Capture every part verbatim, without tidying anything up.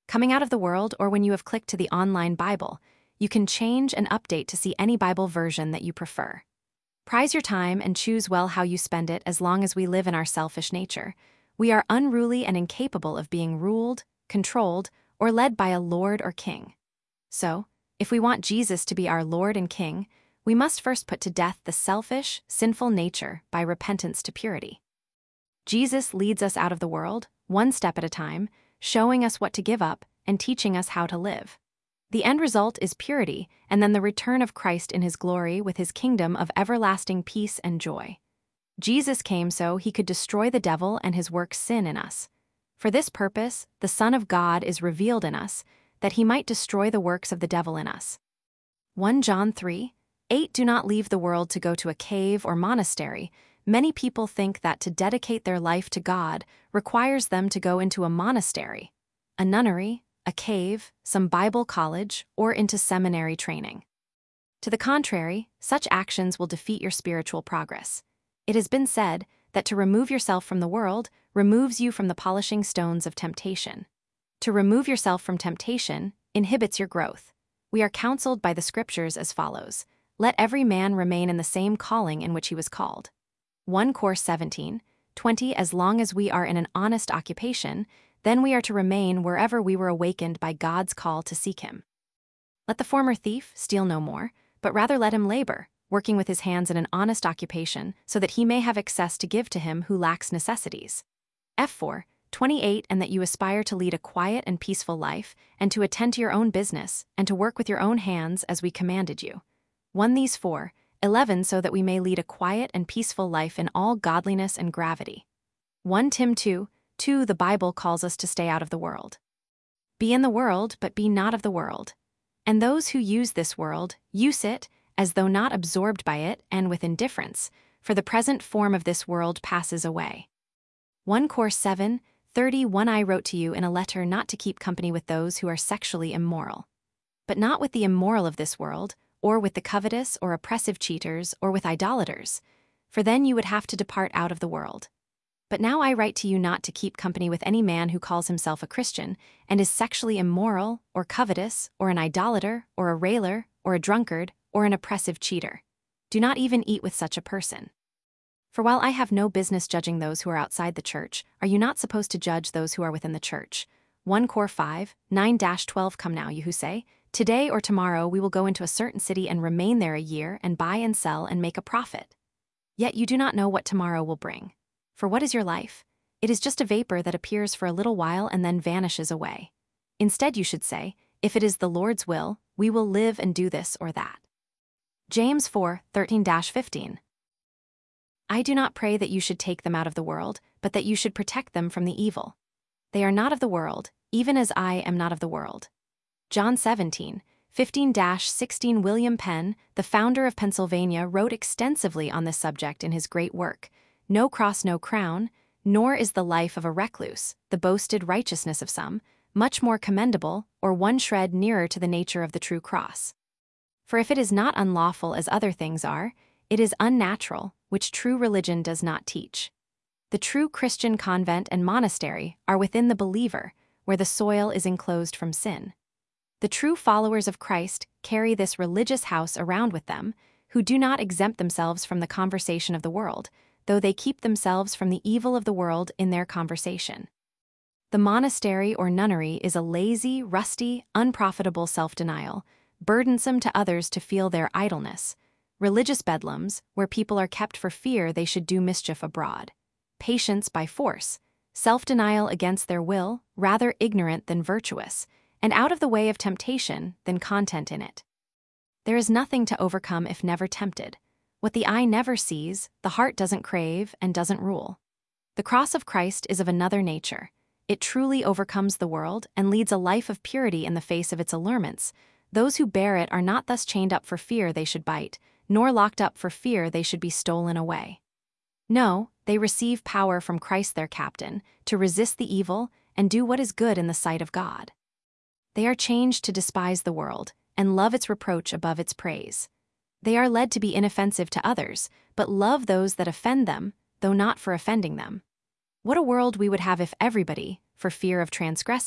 Coming out of the world, or when you have clicked to the online Bible, you can change and update to see any Bible version that you prefer. Prize your time and choose well how you spend it as long as we live in our selfish nature. We are unruly and incapable of being ruled, controlled, or led by a Lord or King. So, if we want Jesus to be our Lord and King, we must first put to death the selfish, sinful nature by repentance to purity. Jesus leads us out of the world, one step at a time, showing us what to give up and teaching us how to live. The end result is purity, and then the return of Christ in his glory with his kingdom of everlasting peace and joy. Jesus came so he could destroy the devil and his work sin in us. For this purpose, the Son of God is revealed in us, that he might destroy the works of the devil in us. First John three eight Do not leave the world to go to a cave or monastery. Many people think that to dedicate their life to God requires them to go into a monastery, a nunnery, a cave, some Bible college, or into seminary training. To the contrary, such actions will defeat your spiritual progress. It has been said that to remove yourself from the world removes you from the polishing stones of temptation. To remove yourself from temptation inhibits your growth. We are counseled by the scriptures as follows: let every man remain in the same calling in which he was called. First Corinthians seventeen twenty As long as we are in an honest occupation, then we are to remain wherever we were awakened by God's call to seek him. Let the former thief steal no more, but rather let him labor, working with his hands in an honest occupation, so that he may have excess to give to him who lacks necessities. F four twenty-eight And that you aspire to lead a quiet and peaceful life, and to attend to your own business, and to work with your own hands as we commanded you. One These four eleven So that we may lead a quiet and peaceful life in all godliness and gravity. First Timothy two two The Bible calls us to stay out of the world. Be in the world, but be not of the world. And those who use this world, use it, as though not absorbed by it and with indifference, for the present form of this world passes away. First Corinthians seven thirty-one I wrote to you in a letter not to keep company with those who are sexually immoral. But not with the immoral of this world, or with the covetous or oppressive cheaters, or with idolaters, for then you would have to depart out of the world. But now I write to you not to keep company with any man who calls himself a Christian, and is sexually immoral, or covetous, or an idolater, or a railer, or a drunkard, or an oppressive cheater. Do not even eat with such a person. For while I have no business judging those who are outside the church, are you not supposed to judge those who are within the church? First Corinthians five nine twelve Come now, you who say, today or tomorrow we will go into a certain city and remain there a year and buy and sell and make a profit. Yet you do not know what tomorrow will bring. For what is your life? It is just a vapor that appears for a little while and then vanishes away. Instead you should say, if it is the Lord's will, we will live and do this or that. James four thirteen fifteen I do not pray that you should take them out of the world, but that you should protect them from the evil. They are not of the world, even as I am not of the world. John seventeen fifteen sixteen William Penn, the founder of Pennsylvania, wrote extensively on this subject in his great work, No Cross, No Crown, nor is the life of a recluse, the boasted righteousness of some, much more commendable, or one shred nearer to the nature of the true cross. For if it is not unlawful as other things are, it is unnatural, which true religion does not teach. The true Christian convent and monastery are within the believer, where the soil is enclosed from sin. The true followers of Christ carry this religious house around with them, who do not exempt themselves from the conversation of the world, though they keep themselves from the evil of the world in their conversation. The monastery or nunnery is a lazy, rusty, unprofitable self-denial, burdensome to others to feel their idleness, religious bedlams, where people are kept for fear they should do mischief abroad, patience by force, self-denial against their will, rather ignorant than virtuous, and out of the way of temptation than content in it. There is nothing to overcome if never tempted. What the eye never sees, the heart doesn't crave and doesn't rule. The cross of Christ is of another nature. It truly overcomes the world and leads a life of purity in the face of its allurements. Those who bear it are not thus chained up for fear they should bite, nor locked up for fear they should be stolen away. No, they receive power from Christ their captain, to resist the evil and do what is good in the sight of God. They are changed to despise the world and love its reproach above its praise. They are led to be inoffensive to others, but love those that offend them, though not for offending them. What a world we would have if everybody, for fear of transgressing,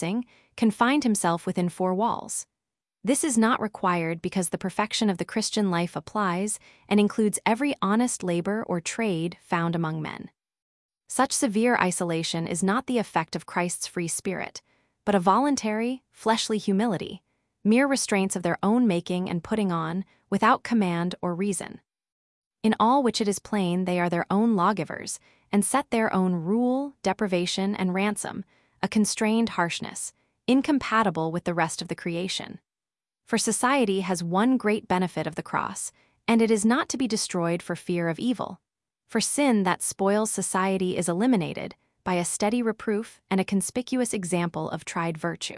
confined himself within four walls. This is not required because the perfection of the Christian life applies and includes every honest labor or trade found among men. Such severe isolation is not the effect of Christ's free spirit, but a voluntary, fleshly humility, mere restraints of their own making and putting on, without command or reason. In all which it is plain they are their own lawgivers, and set their own rule, deprivation, and ransom, a constrained harshness, incompatible with the rest of the creation. For society has one great benefit of the cross, and it is not to be destroyed for fear of evil. For sin that spoils society is eliminated by a steady reproof and a conspicuous example of tried virtue.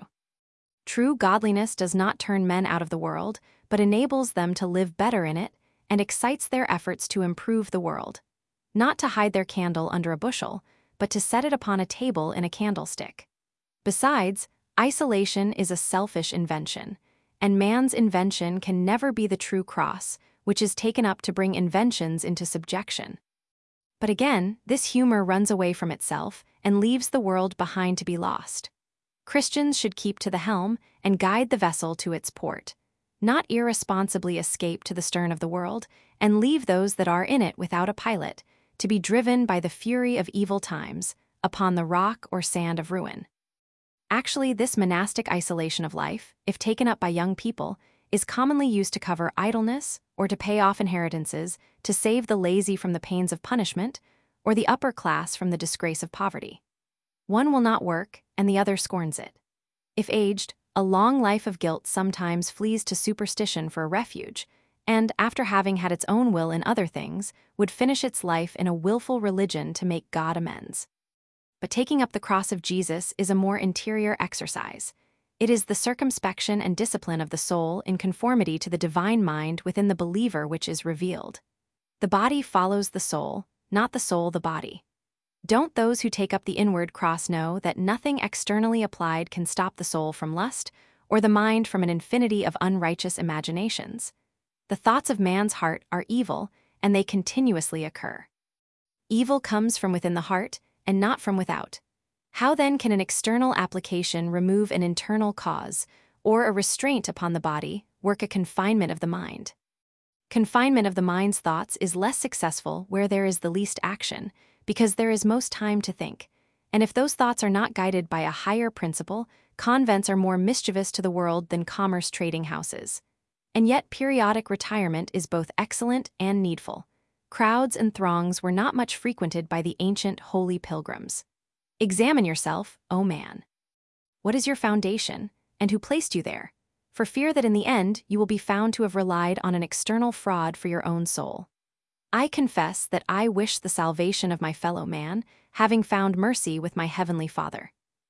True godliness does not turn men out of the world, but enables them to live better in it and excites their efforts to improve the world, not to hide their candle under a bushel, but to set it upon a table in a candlestick. Besides, isolation is a selfish invention, and man's invention can never be the true cross, which is taken up to bring inventions into subjection. But again, this humor runs away from itself and leaves the world behind to be lost. Christians should keep to the helm and guide the vessel to its port, not irresponsibly escape to the stern of the world and leave those that are in it without a pilot, to be driven by the fury of evil times upon the rock or sand of ruin. Actually, this monastic isolation of life, if taken up by young people, is commonly used to cover idleness or to pay off inheritances, to save the lazy from the pains of punishment, or the upper class from the disgrace of poverty. One will not work, and the other scorns it. If aged, a long life of guilt sometimes flees to superstition for a refuge, and, after having had its own will in other things, would finish its life in a willful religion to make God amends. But taking up the cross of Jesus is a more interior exercise. It is the circumspection and discipline of the soul in conformity to the divine mind within the believer which is revealed. The body follows the soul, not the soul the body. Don't those who take up the inward cross know that nothing externally applied can stop the soul from lust, or the mind from an infinity of unrighteous imaginations? The thoughts of man's heart are evil, and they continuously occur. Evil comes from within the heart, and not from without. How then can an external application remove an internal cause, or a restraint upon the body work a confinement of the mind? Confinement of the mind's thoughts is less successful where there is the least action, because there is most time to think, and if those thoughts are not guided by a higher principle, convents are more mischievous to the world than commerce trading houses. And yet periodic retirement is both excellent and needful. Crowds and throngs were not much frequented by the ancient holy pilgrims. Examine yourself, O man. What is your foundation, and who placed you there? For fear that in the end you will be found to have relied on an external fraud for your own soul. I confess that I wish the salvation of my fellow man, having found mercy with my heavenly Father.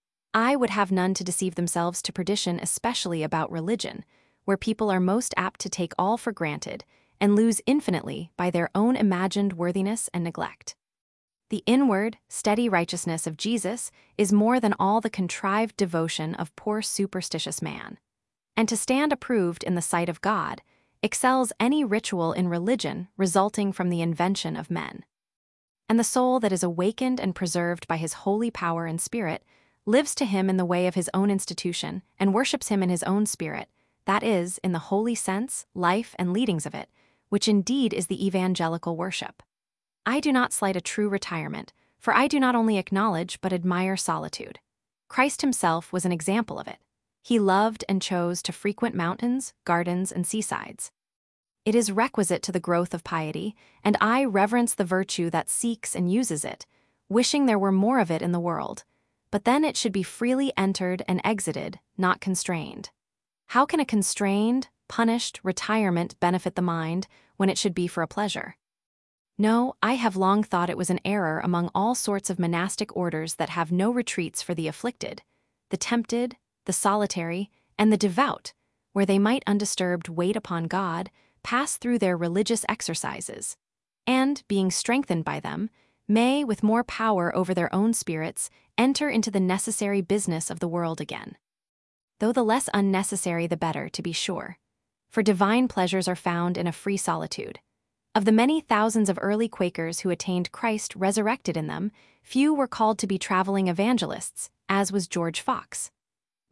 I would have none to deceive themselves to perdition, especially about religion, where people are most apt to take all for granted and lose infinitely by their own imagined worthiness and neglect. The inward, steady righteousness of Jesus is more than all the contrived devotion of poor superstitious man, and to stand approved in the sight of God excels any ritual in religion resulting from the invention of men. And the soul that is awakened and preserved by his holy power and spirit lives to him in the way of his own institution and worships him in his own spirit, that is, in the holy sense, life, and leadings of it, which indeed is the evangelical worship. I do not slight a true retirement, for I do not only acknowledge but admire solitude. Christ himself was an example of it. He loved and chose to frequent mountains, gardens, and seasides. It is requisite to the growth of piety, and I reverence the virtue that seeks and uses it, wishing there were more of it in the world, but then it should be freely entered and exited, not constrained. How can a constrained, punished retirement benefit the mind when it should be for a pleasure? No, I have long thought it was an error among all sorts of monastic orders that have no retreats for the afflicted, the tempted, the solitary, and the devout, where they might undisturbed wait upon God, pass through their religious exercises, and, being strengthened by them, may, with more power over their own spirits, enter into the necessary business of the world again. Though the less unnecessary the better, to be sure, for divine pleasures are found in a free solitude. Of the many thousands of early Quakers who attained Christ resurrected in them, few were called to be traveling evangelists, as was George Fox.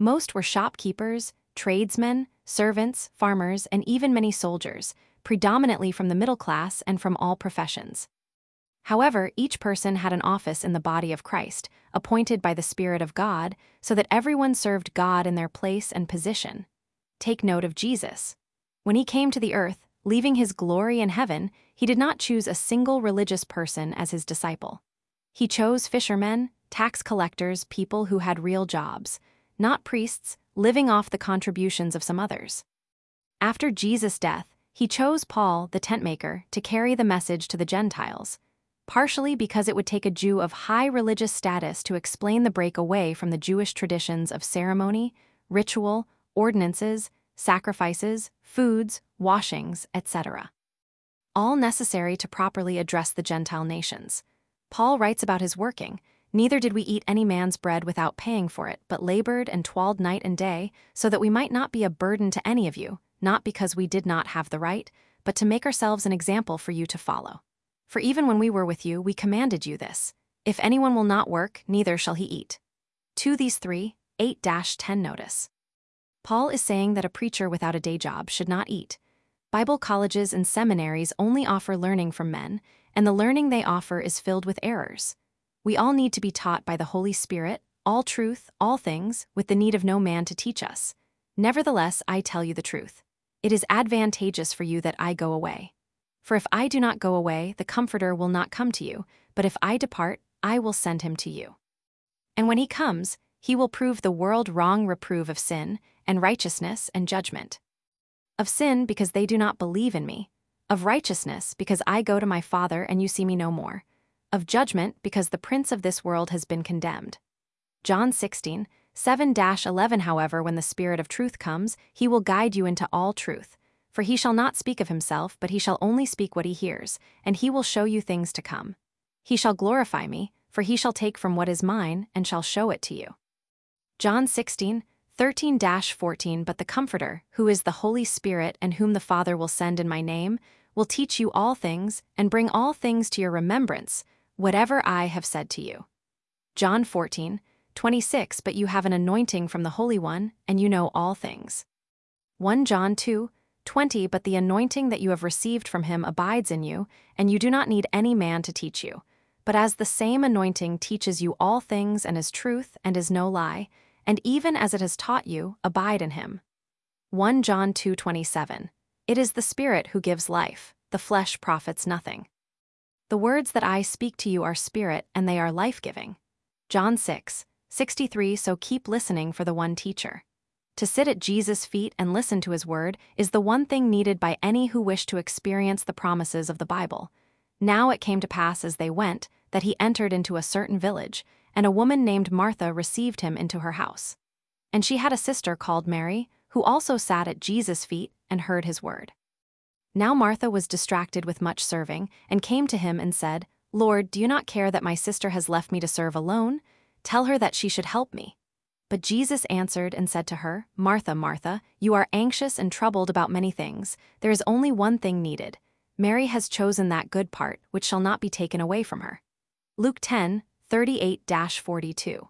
Most were shopkeepers, tradesmen, servants, farmers, and even many soldiers, predominantly from the middle class and from all professions. However, each person had an office in the body of Christ, appointed by the Spirit of God, so that everyone served God in their place and position. Take note of Jesus. When he came to the earth, leaving his glory in heaven, he did not choose a single religious person as his disciple. He chose fishermen, tax collectors, people who had real jobs, not priests, living off the contributions of some others. After Jesus' death, he chose Paul, the tentmaker, to carry the message to the Gentiles, partially because it would take a Jew of high religious status to explain the break away from the Jewish traditions of ceremony, ritual, ordinances, sacrifices, foods, washings, et cetera. All necessary to properly address the Gentile nations. Paul writes about his working, "Neither did we eat any man's bread without paying for it, but labored and toiled night and day, so that we might not be a burden to any of you, not because we did not have the right, but to make ourselves an example for you to follow. For even when we were with you, we commanded you this: if anyone will not work, neither shall he eat." To these three, eight to ten notice. Paul is saying that a preacher without a day job should not eat. Bible colleges and seminaries only offer learning from men, and the learning they offer is filled with errors. We all need to be taught by the Holy Spirit, all truth, all things, with the need of no man to teach us. Nevertheless, I tell you the truth. It is advantageous for you that I go away. For if I do not go away, the Comforter will not come to you, but if I depart, I will send him to you. And when he comes, he will prove the world wrong, reprove of sin, and righteousness, and judgment. Of sin, because they do not believe in me. Of righteousness, because I go to my Father and you see me no more. Of judgment, because the prince of this world has been condemned. John sixteen, seven to eleven. However, when the Spirit of truth comes, he will guide you into all truth. For he shall not speak of himself, but he shall only speak what he hears, and he will show you things to come. He shall glorify me, for he shall take from what is mine, and shall show it to you. John sixteen, thirteen to fourteen. But the Comforter, who is the Holy Spirit and whom the Father will send in my name, will teach you all things, and bring all things to your remembrance, whatever I have said to you. John fourteen, twenty-six. But you have an anointing from the Holy One, and you know all things. First John two, twenty. But the anointing that you have received from him abides in you, and you do not need any man to teach you. But as the same anointing teaches you all things and is truth and is no lie, and even as it has taught you, abide in him. First John two, twenty-seven. It is the Spirit who gives life, the flesh profits nothing. The words that I speak to you are spirit, and they are life-giving. John six, sixty-three. So keep listening for the one teacher. To sit at Jesus' feet and listen to his word is the one thing needed by any who wish to experience the promises of the Bible. Now it came to pass as they went, that he entered into a certain village, and a woman named Martha received him into her house. And she had a sister called Mary, who also sat at Jesus' feet and heard his word. Now Martha was distracted with much serving, and came to him and said, Lord, do you not care that my sister has left me to serve alone? Tell her that she should help me. But Jesus answered and said to her, Martha, Martha, you are anxious and troubled about many things. There is only one thing needed. Mary has chosen that good part, which shall not be taken away from her. Luke ten, thirty-eight to forty-two.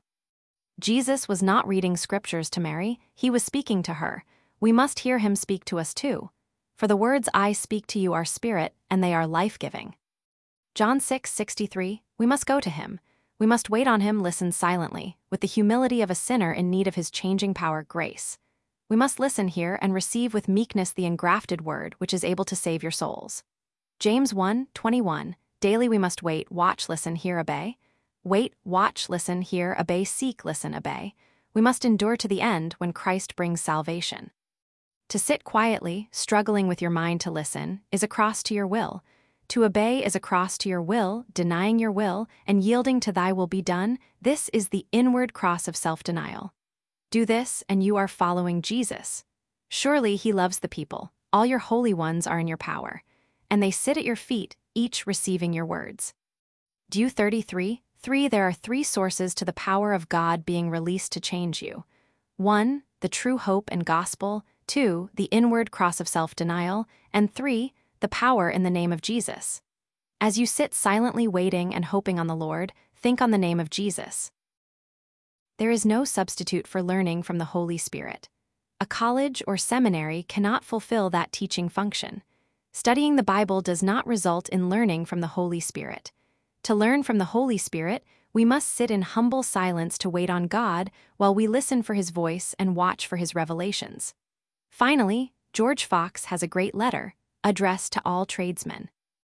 Jesus was not reading scriptures to Mary, he was speaking to her. We must hear him speak to us too. For the words I speak to you are spirit, and they are life-giving. John six, sixty-three. We must go to him. We must wait on him, listen silently, with the humility of a sinner in need of his changing power, grace. We must listen here and receive with meekness the engrafted word which is able to save your souls. James one, twenty-one. Daily we must wait, watch, listen, hear, obey. Wait, watch, listen, hear, obey, seek, listen, obey. We must endure to the end when Christ brings salvation. To sit quietly, struggling with your mind to listen, is a cross to your will. To obey is a cross to your will, denying your will, and yielding to thy will be done. This is the inward cross of self-denial. Do this, and you are following Jesus. Surely he loves the people. All your holy ones are in your power. And they sit at your feet, each receiving your words. Do thirty-three, three. There are three sources to the power of God being released to change you. One, the true hope and gospel. Two, the inward cross of self-denial. And three, the power in the name of Jesus. As you sit silently waiting and hoping on the Lord, think on the name of Jesus. there is no substitute for learning from the Holy Spirit. A college or seminary cannot fulfill that teaching function. Studying the Bible does not result in learning from the Holy Spirit. To learn from the Holy Spirit, we must sit in humble silence to wait on God while we listen for His voice and watch for His revelations. Finally, George Fox has a great letter, addressed to all tradesmen.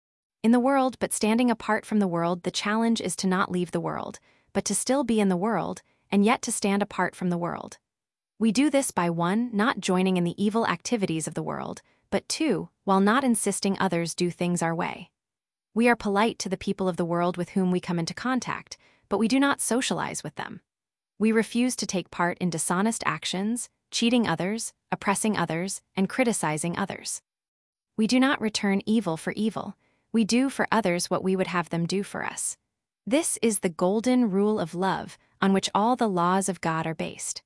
In the world, but standing apart from the world, the challenge is to not leave the world, but to still be in the world, and yet to stand apart from the world. We do this by one, not joining in the evil activities of the world, but two, while not insisting others do things our way. We are polite to the people of the world with whom we come into contact, but we do not socialize with them. We refuse to take part in dishonest actions, cheating others, oppressing others, and criticizing others. We do not return evil for evil. We do for others what we would have them do for us. This is the golden rule of love on which all the laws of God are based.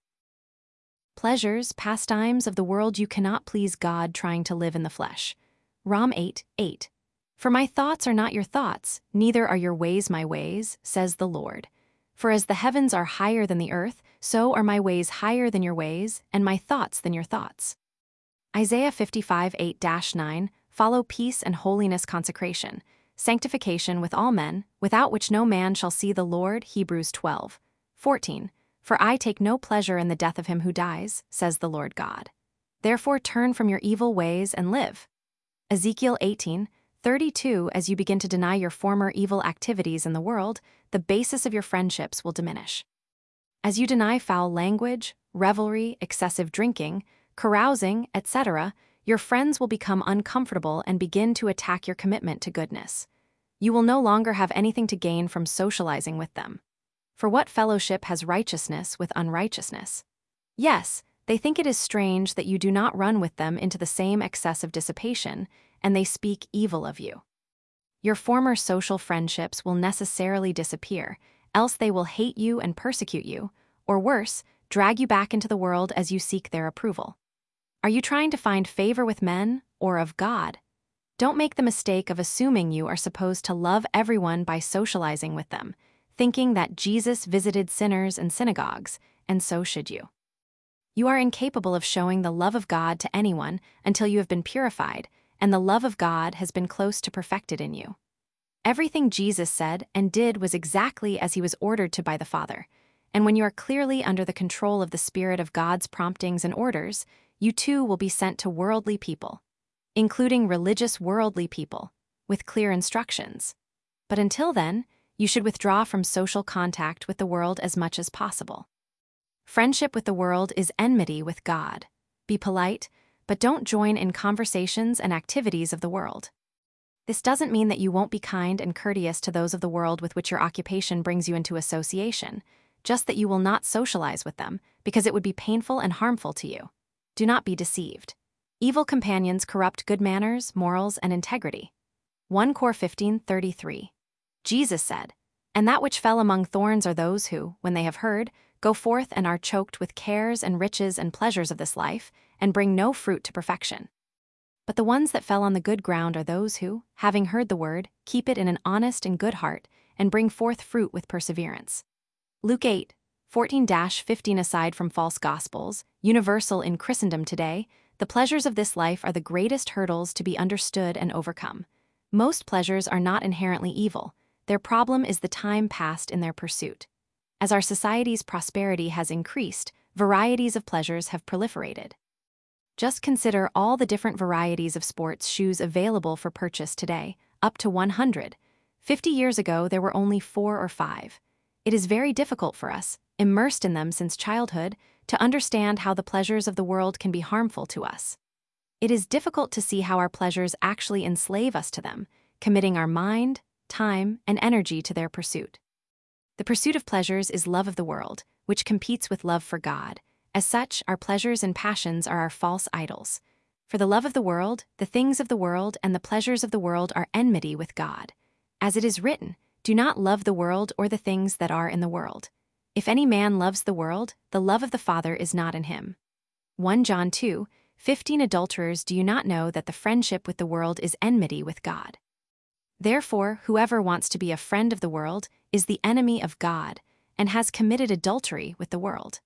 Pleasures, pastimes of the world, you cannot please God trying to live in the flesh. Rom eight, eight. For my thoughts are not your thoughts, neither are your ways my ways, says the Lord. For as the heavens are higher than the earth, so are my ways higher than your ways, and my thoughts than your thoughts. Isaiah fifty-five, eight to nine. Follow peace and holiness, consecration, sanctification with all men, without which no man shall see the Lord. Hebrews twelve, fourteen. For I take no pleasure in the death of him who dies, says the Lord God. Therefore turn from your evil ways and live. Ezekiel eighteen, thirty-two. As you begin to deny your former evil activities in the world, the basis of your friendships will diminish. As you deny foul language, revelry, excessive drinking, carousing, et cetera, your friends will become uncomfortable and begin to attack your commitment to goodness. You will no longer have anything to gain from socializing with them. For what fellowship has righteousness with unrighteousness? Yes, they think it is strange that you do not run with them into the same excessive dissipation, and they speak evil of you. Your former social friendships will necessarily disappear, else they will hate you and persecute you, or worse, drag you back into the world as you seek their approval. Are you trying to find favor with men or of God? Don't make the mistake of assuming you are supposed to love everyone by socializing with them, thinking that Jesus visited sinners in synagogues, and so should you. You are incapable of showing the love of God to anyone until you have been purified, and the love of God has been close to perfected in you. Everything Jesus said and did was exactly as he was ordered to by the Father, and when you are clearly under the control of the Spirit of God's promptings and orders, you too will be sent to worldly people, including religious worldly people, with clear instructions. But until then, you should withdraw from social contact with the world as much as possible. Friendship with the world is enmity with God. Be polite, but don't join in conversations and activities of the world. This doesn't mean that you won't be kind and courteous to those of the world with which your occupation brings you into association, just that you will not socialize with them, because it would be painful and harmful to you. Do not be deceived. Evil companions corrupt good manners, morals, and integrity. First Corinthians fifteen, thirty-three. Jesus said, "And that which fell among thorns are those who, when they have heard, go forth and are choked with cares and riches and pleasures of this life, and bring no fruit to perfection. But the ones that fell on the good ground are those who, having heard the word, keep it in an honest and good heart, and bring forth fruit with perseverance." Luke eight, fourteen to fifteen. Aside from false gospels, universal in Christendom today, the pleasures of this life are the greatest hurdles to be understood and overcome. Most pleasures are not inherently evil. Their problem is the time passed in their pursuit. As our society's prosperity has increased, varieties of pleasures have proliferated. Just consider all the different varieties of sports shoes available for purchase today, up to one hundred. Fifty years ago, there were only four or five. It is very difficult for us, immersed in them since childhood, to understand how the pleasures of the world can be harmful to us. It is difficult to see how our pleasures actually enslave us to them, committing our mind, time, and energy to their pursuit. The pursuit of pleasures is love of the world, which competes with love for God. As such, our pleasures and passions are our false idols. For the love of the world, the things of the world, and the pleasures of the world are enmity with God. As it is written, "Do not love the world or the things that are in the world. If any man loves the world, the love of the Father is not in him." First John two, fifteen. Adulterers, do you not know that the friendship with the world is enmity with God? Therefore, whoever wants to be a friend of the world is the enemy of God, and has committed adultery with the world.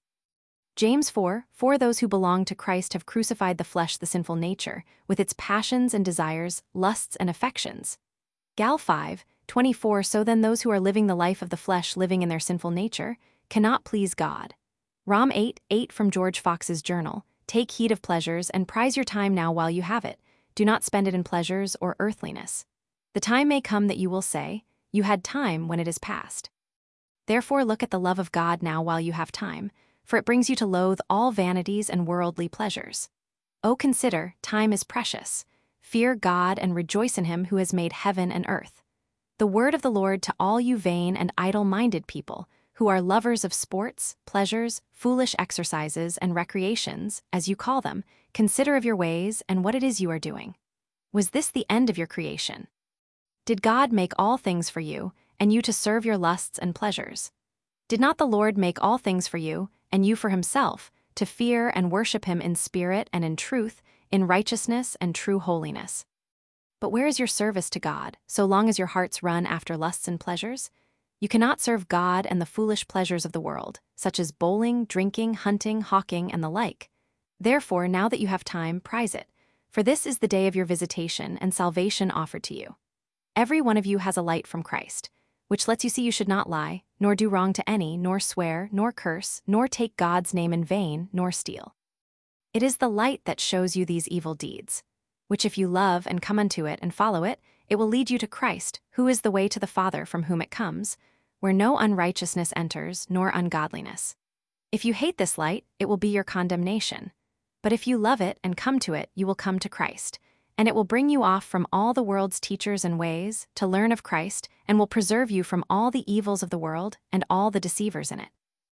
James four, For those who belong to Christ have crucified the flesh, the sinful nature, with its passions and desires, lusts and affections. Gal five, twenty-four So then those who are living the life of the flesh, living in their sinful nature, cannot please God. Rom eight, eight From George Fox's Journal, Take heed of pleasures and prize your time now while you have it. Do not spend it in pleasures or earthliness. The time may come that you will say, You had time when it is past. Therefore look at the love of God now while you have time, for it brings you to loathe all vanities and worldly pleasures. O consider, time is precious. Fear God and rejoice in him who has made heaven and earth. The word of the Lord to all you vain and idle-minded people, who are lovers of sports, pleasures, foolish exercises, and recreations, as you call them, consider of your ways and what it is you are doing. Was this the end of your creation? Did God make all things for you, and you to serve your lusts and pleasures? Did not the Lord make all things for you, and you for himself, to fear and worship him in spirit and in truth, in righteousness and true holiness? But where is your service to God, so long as your hearts run after lusts and pleasures? You cannot serve God and the foolish pleasures of the world, such as bowling, drinking, hunting, hawking, and the like. Therefore, now that you have time, prize it, for this is the day of your visitation and salvation offered to you. Every one of you has a light from Christ, which lets you see you should not lie, nor do wrong to any, nor swear, nor curse, nor take God's name in vain, nor steal. It is the light that shows you these evil deeds, which if you love and come unto it and follow it, it will lead you to Christ, who is the way to the Father from whom it comes, where no unrighteousness enters, nor ungodliness. If you hate this light, it will be your condemnation. But if you love it and come to it, you will come to Christ, and it will bring you off from all the world's teachers and ways, to learn of Christ, and will preserve you from all the evils of the world and all the deceivers in it.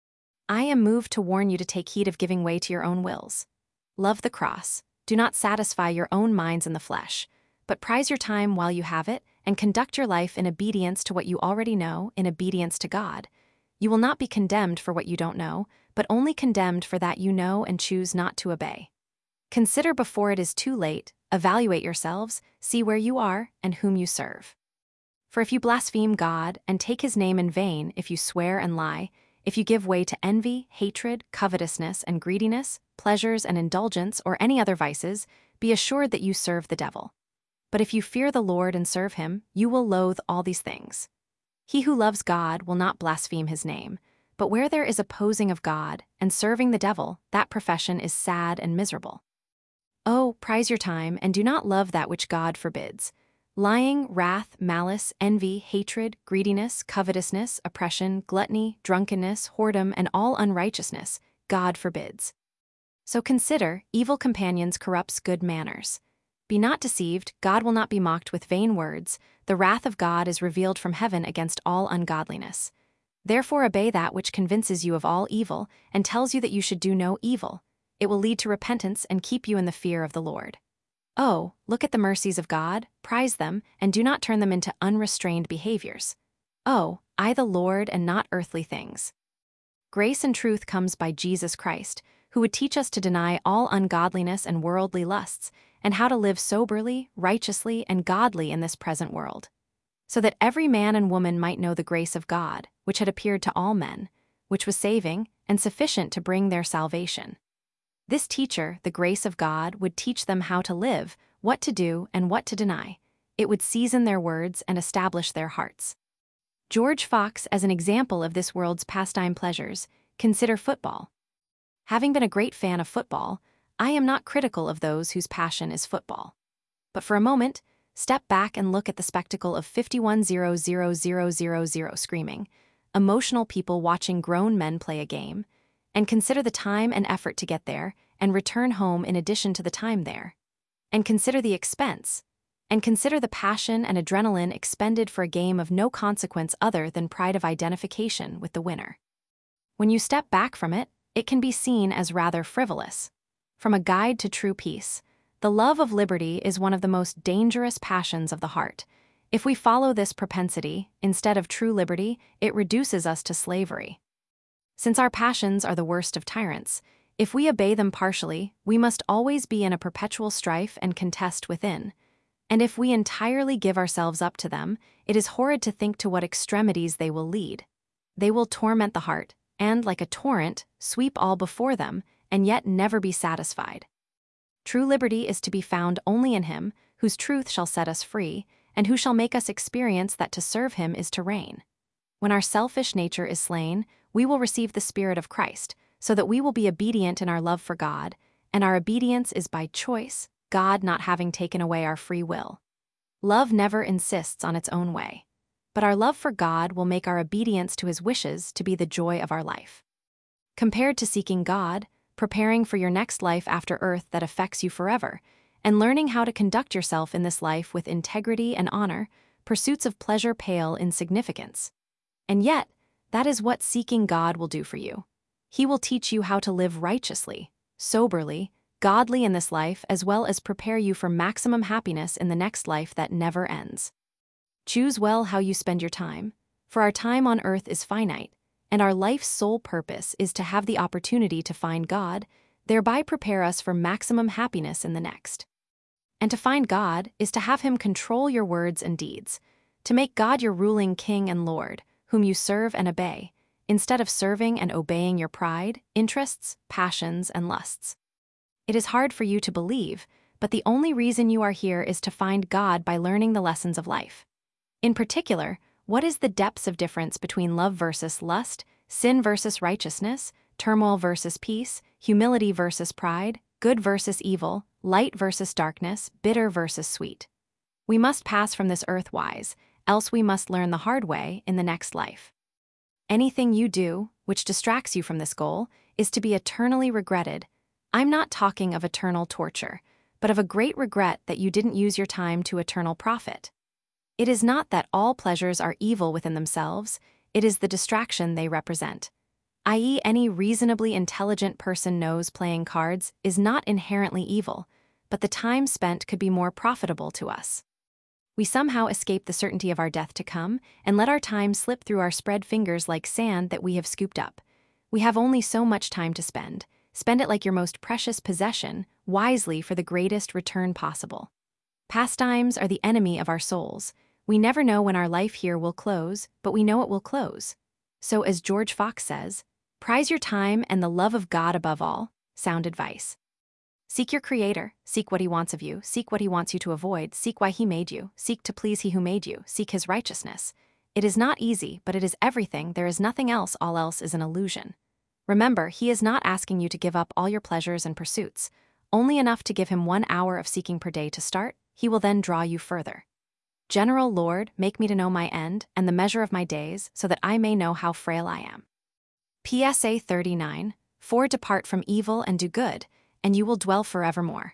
I am moved to warn you to take heed of giving way to your own wills. Love the cross, do not satisfy your own minds in the flesh, but prize your time while you have it, and conduct your life in obedience to what you already know, in obedience to God. You will not be condemned for what you don't know, but only condemned for that you know and choose not to obey. Consider before it is too late, evaluate yourselves, see where you are, and whom you serve. For if you blaspheme God, and take his name in vain, if you swear and lie, if you give way to envy, hatred, covetousness, and greediness, pleasures and indulgence, or any other vices, be assured that you serve the devil. But if you fear the Lord and serve him, you will loathe all these things. He who loves God will not blaspheme his name, but where there is opposing of God and serving the devil, that profession is sad and miserable. Oh, prize your time, and do not love that which God forbids. Lying, wrath, malice, envy, hatred, greediness, covetousness, oppression, gluttony, drunkenness, whoredom, and all unrighteousness, God forbids. So consider, evil companions corrupts good manners. Be not deceived, God will not be mocked with vain words. The wrath of God is revealed from heaven against all ungodliness. Therefore obey that which convinces you of all evil, and tells you that you should do no evil. It will lead to repentance and keep you in the fear of the Lord. Oh, look at the mercies of God, prize them, and do not turn them into unrestrained behaviors. Oh, I the Lord and not earthly things. Grace and truth comes by Jesus Christ, who would teach us to deny all ungodliness and worldly lusts, and how to live soberly, righteously, and godly in this present world, so that every man and woman might know the grace of God, which had appeared to all men, which was saving and sufficient to bring their salvation. This teacher, the grace of God, would teach them how to live, what to do, and what to deny. It would season their words and establish their hearts. George Fox, as an example of this world's pastime pleasures, consider football. Having been a great fan of football, I am not critical of those whose passion is football. But for a moment, step back and look at the spectacle of fifty-one thousand screaming, emotional people watching grown men play a game, and consider the time and effort to get there and return home in addition to the time there. And consider the expense, and consider the passion and adrenaline expended for a game of no consequence other than pride of identification with the winner. When you step back from it, it can be seen as rather frivolous. From a guide to true peace, the love of liberty is one of the most dangerous passions of the heart. If we follow this propensity, instead of true liberty, it reduces us to slavery. Since our passions are the worst of tyrants, if we obey them partially, we must always be in a perpetual strife and contest within. And if we entirely give ourselves up to them, it is horrid to think to what extremities they will lead. They will torment the heart, and, like a torrent, sweep all before them, and yet never be satisfied. True liberty is to be found only in Him, whose truth shall set us free, and who shall make us experience that to serve Him is to reign. When our selfish nature is slain, we will receive the Spirit of Christ, so that we will be obedient in our love for God, and our obedience is by choice, God not having taken away our free will. Love never insists on its own way, but our love for God will make our obedience to His wishes to be the joy of our life. Compared to seeking God, preparing for your next life after earth that affects you forever, and learning how to conduct yourself in this life with integrity and honor, pursuits of pleasure pale in significance. And yet, that is what seeking God will do for you. He will teach you how to live righteously, soberly, godly in this life, as well as prepare you for maximum happiness in the next life that never ends. Choose well how you spend your time, for our time on earth is finite, and our life's sole purpose is to have the opportunity to find God, thereby prepare us for maximum happiness in the next. And to find God is to have Him control your words and deeds, to make God your ruling King and Lord, whom you serve and obey, instead of serving and obeying your pride, interests, passions, and lusts. It is hard for you to believe, but the only reason you are here is to find God by learning the lessons of life. In particular, what is the depths of difference between love versus lust, sin versus righteousness, turmoil versus peace, humility versus pride, good versus evil, light versus darkness, bitter versus sweet? We must pass from this earth wise, else we must learn the hard way in the next life. Anything you do, which distracts you from this goal, is to be eternally regretted. I'm not talking of eternal torture, but of a great regret that you didn't use your time to eternal profit. It is not that all pleasures are evil within themselves, it is the distraction they represent. that is, any reasonably intelligent person knows playing cards is not inherently evil, but the time spent could be more profitable to us. We somehow escape the certainty of our death to come and let our time slip through our spread fingers like sand that we have scooped up. We have only so much time to spend. Spend it like your most precious possession, wisely for the greatest return possible. Pastimes are the enemy of our souls. We never know when our life here will close, but we know it will close. So, as George Fox says, prize your time and the love of God above all. Sound advice. Seek your Creator, seek what He wants of you, seek what He wants you to avoid, seek why He made you, seek to please He who made you, seek His righteousness. It is not easy, but it is everything, there is nothing else, all else is an illusion. Remember, He is not asking you to give up all your pleasures and pursuits, only enough to give Him one hour of seeking per day to start. He will then draw you further. General Lord, make me to know my end and the measure of my days, so that I may know how frail I am. P S A thirty-nine, For depart from evil and do good, and you will dwell forevermore.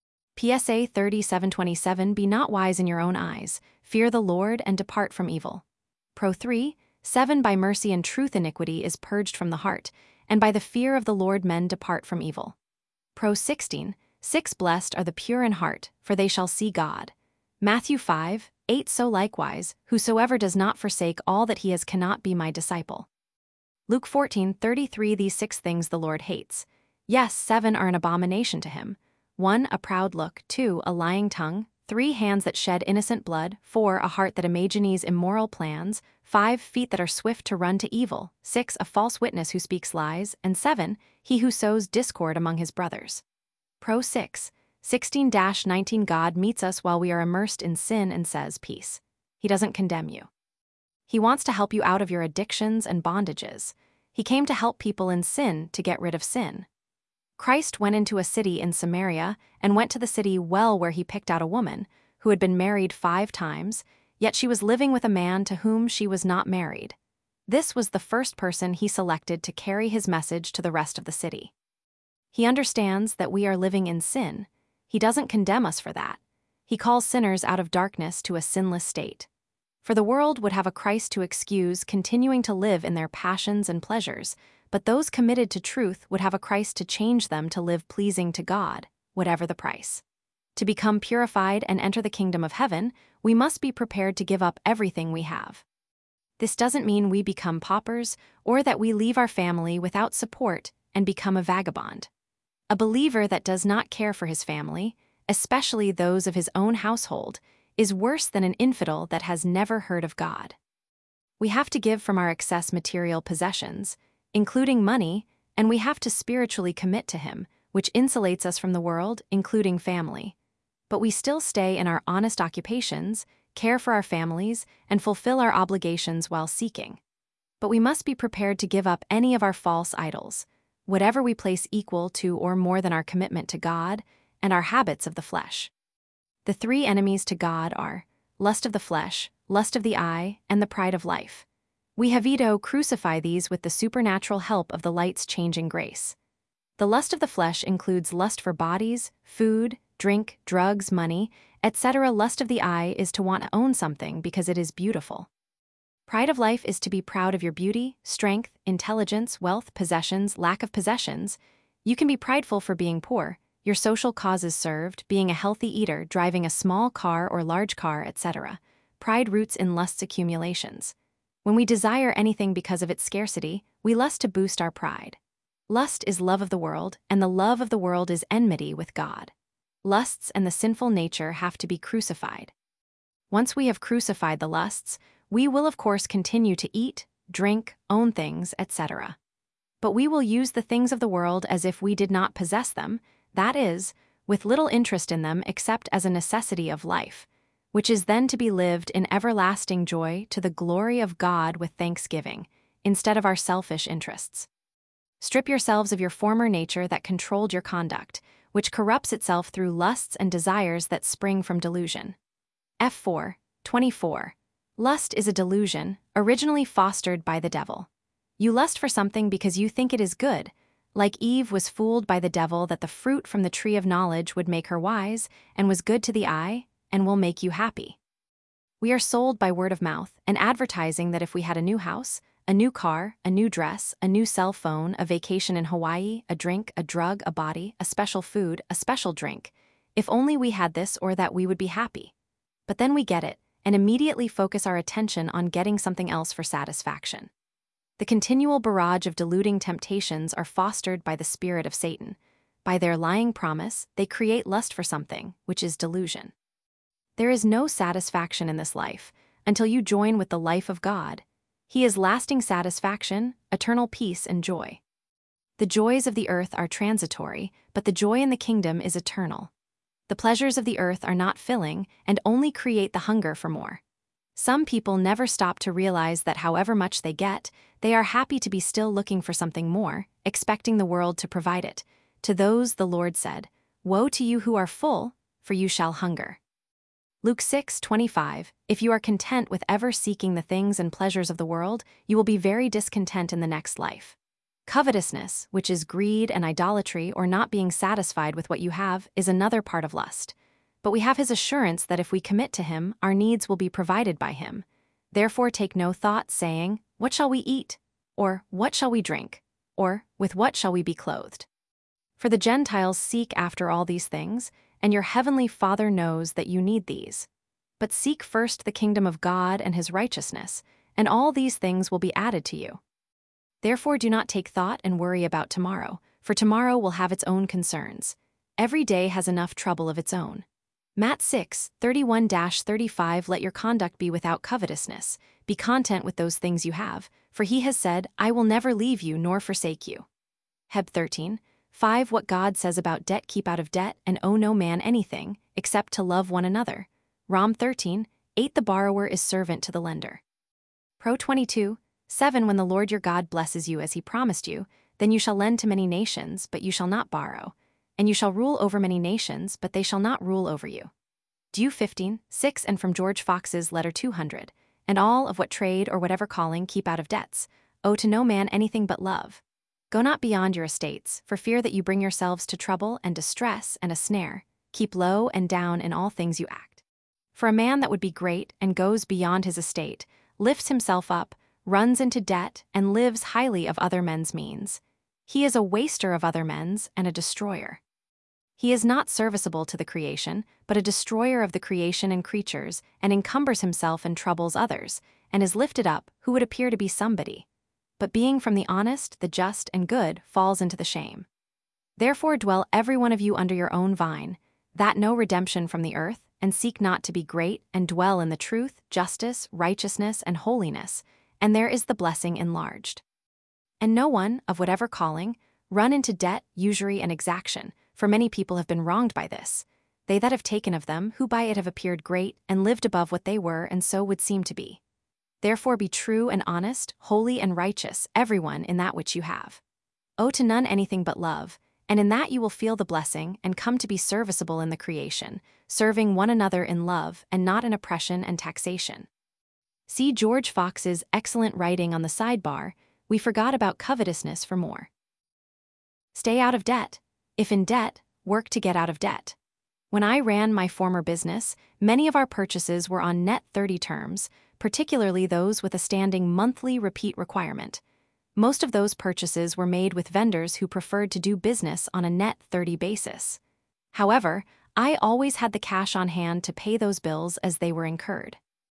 P S A thirty-seven twenty-seven, Be not wise in your own eyes, fear the Lord and depart from evil. Pro three, seven By mercy and truth iniquity is purged from the heart, and by the fear of the Lord men depart from evil. Pro sixteen, six Blessed are the pure in heart, for they shall see God. Matthew five, eight So likewise, whosoever does not forsake all that he has cannot be my disciple. Luke fourteen thirty-three These six things the Lord hates. Yes, seven are an abomination to Him. One, a proud look. Two, a lying tongue. Three, hands that shed innocent blood. Four, a heart that imagines immoral plans. Five, feet that are swift to run to evil. Six, a false witness who speaks lies. And seven, he who sows discord among his brothers. Pro six, sixteen nineteen God meets us while we are immersed in sin and says peace. He doesn't condemn you. He wants to help you out of your addictions and bondages. He came to help people in sin to get rid of sin. Christ went into a city in Samaria and went to the city well where He picked out a woman who had been married five times, yet she was living with a man to whom she was not married. This was the first person He selected to carry His message to the rest of the city. He understands that we are living in sin. He doesn't condemn us for that. He calls sinners out of darkness to a sinless state. For the world would have a Christ to excuse continuing to live in their passions and pleasures, but those committed to truth would have a Christ to change them to live pleasing to God, whatever the price. To become purified and enter the kingdom of heaven, we must be prepared to give up everything we have. This doesn't mean we become paupers or that we leave our family without support and become a vagabond. A believer that does not care for his family, especially those of his own household, is worse than an infidel that has never heard of God. We have to give from our excess material possessions, including money, and we have to spiritually commit to Him, which insulates us from the world, including family. But we still stay in our honest occupations, care for our families, and fulfill our obligations while seeking. But we must be prepared to give up any of our false idols, whatever we place equal to or more than our commitment to God and our habits of the flesh. The three enemies to God are lust of the flesh, lust of the eye, and the pride of life. We have to crucify these with the supernatural help of the light's changing grace. The lust of the flesh includes lust for bodies, food, drink, drugs, money, et cetera. Lust of the eye is to want to own something because it is beautiful. Pride of life is to be proud of your beauty, strength, intelligence, wealth, possessions, lack of possessions. You can be prideful for being poor, your social causes served, being a healthy eater, driving a small car or large car, et cetera. Pride roots in lust's accumulations. When we desire anything because of its scarcity, we lust to boost our pride. Lust is love of the world, and the love of the world is enmity with God. Lusts and the sinful nature have to be crucified. Once we have crucified the lusts, we will of course continue to eat, drink, own things, et cetera. But we will use the things of the world as if we did not possess them, that is, with little interest in them except as a necessity of life, which is then to be lived in everlasting joy to the glory of God with thanksgiving, instead of our selfish interests. Strip yourselves of your former nature that controlled your conduct, which corrupts itself through lusts and desires that spring from delusion. F four twenty-four. Lust is a delusion, originally fostered by the devil. You lust for something because you think it is good, like Eve was fooled by the devil that the fruit from the tree of knowledge would make her wise, and was good to the eye, and will make you happy. We are sold by word of mouth and advertising that if we had a new house, a new car, a new dress, a new cell phone, a vacation in Hawaii, a drink, a drug, a body, a special food, a special drink, if only we had this or that we would be happy. But then we get it, and immediately focus our attention on getting something else for satisfaction. The continual barrage of deluding temptations are fostered by the spirit of Satan. By their lying promise, they create lust for something, which is delusion. There is no satisfaction in this life until you join with the life of God. He is lasting satisfaction, eternal peace and joy. The joys of the earth are transitory, but the joy in the kingdom is eternal. The pleasures of the earth are not filling and only create the hunger for more. Some people never stop to realize that however much they get, they are happy to be still looking for something more, expecting the world to provide it. To those the Lord said, "Woe to you who are full, for you shall hunger." Luke six twenty-five. If you are content with ever seeking the things and pleasures of the world, you will be very discontent in the next life. Covetousness, which is greed and idolatry or not being satisfied with what you have, is another part of lust. But we have His assurance that if we commit to Him, our needs will be provided by Him. Therefore take no thought, saying, "What shall we eat?" or "What shall we drink?" or "With what shall we be clothed?" For the Gentiles seek after all these things, and your heavenly Father knows that you need these. But seek first the kingdom of God and His righteousness, and all these things will be added to you. Therefore do not take thought and worry about tomorrow, for tomorrow will have its own concerns. Every day has enough trouble of its own. Matthew six thirty-one to thirty-five. Let your conduct be without covetousness. Be content with those things you have, for He has said, "I will never leave you nor forsake you." Hebrews thirteen five. What God says about debt, keep out of debt, and owe no man anything, except to love one another. Romans thirteen eight. The borrower is servant to the lender. Proverbs twenty-two seven. When the Lord your God blesses you as He promised you, then you shall lend to many nations, but you shall not borrow. And you shall rule over many nations, but they shall not rule over you. Jude fifteen six. And from George Fox's letter two hundred. And all of what trade or whatever calling keep out of debts. Owe to no man anything but love. Go not beyond your estates, for fear that you bring yourselves to trouble and distress and a snare. Keep low and down in all things you act. For a man that would be great and goes beyond his estate, lifts himself up, runs into debt, and lives highly of other men's means. He is a waster of other men's and a destroyer. He is not serviceable to the creation, but a destroyer of the creation and creatures, and encumbers himself and troubles others, and is lifted up, who would appear to be somebody. But being from the honest, the just, and good, falls into the shame. Therefore dwell every one of you under your own vine, that no redemption from the earth, and seek not to be great, and dwell in the truth, justice, righteousness, and holiness, and there is the blessing enlarged. And no one, of whatever calling, run into debt, usury, and exaction, for many people have been wronged by this. They that have taken of them, who by it have appeared great, and lived above what they were, and so would seem to be. Therefore be true and honest, holy and righteous, everyone in that which you have. Owe to none anything but love, and in that you will feel the blessing, and come to be serviceable in the creation, serving one another in love, and not in oppression and taxation. See George Fox's excellent writing on the sidebar, "We forgot about covetousness," for more. Stay out of debt. If in debt, work to get out of debt. When I ran my former business, many of our purchases were on net thirty terms, particularly those with a standing monthly repeat requirement. Most of those purchases were made with vendors who preferred to do business on a net thirty basis. However, I always had the cash on hand to pay those bills as they were incurred.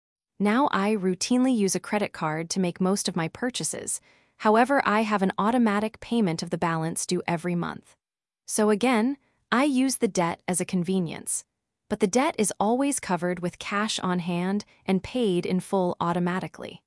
Now I routinely use a credit card to make most of my purchases. However, I have an automatic payment of the balance due every month. So again, I use the debt as a convenience. But the debt is always covered with cash on hand and paid in full automatically.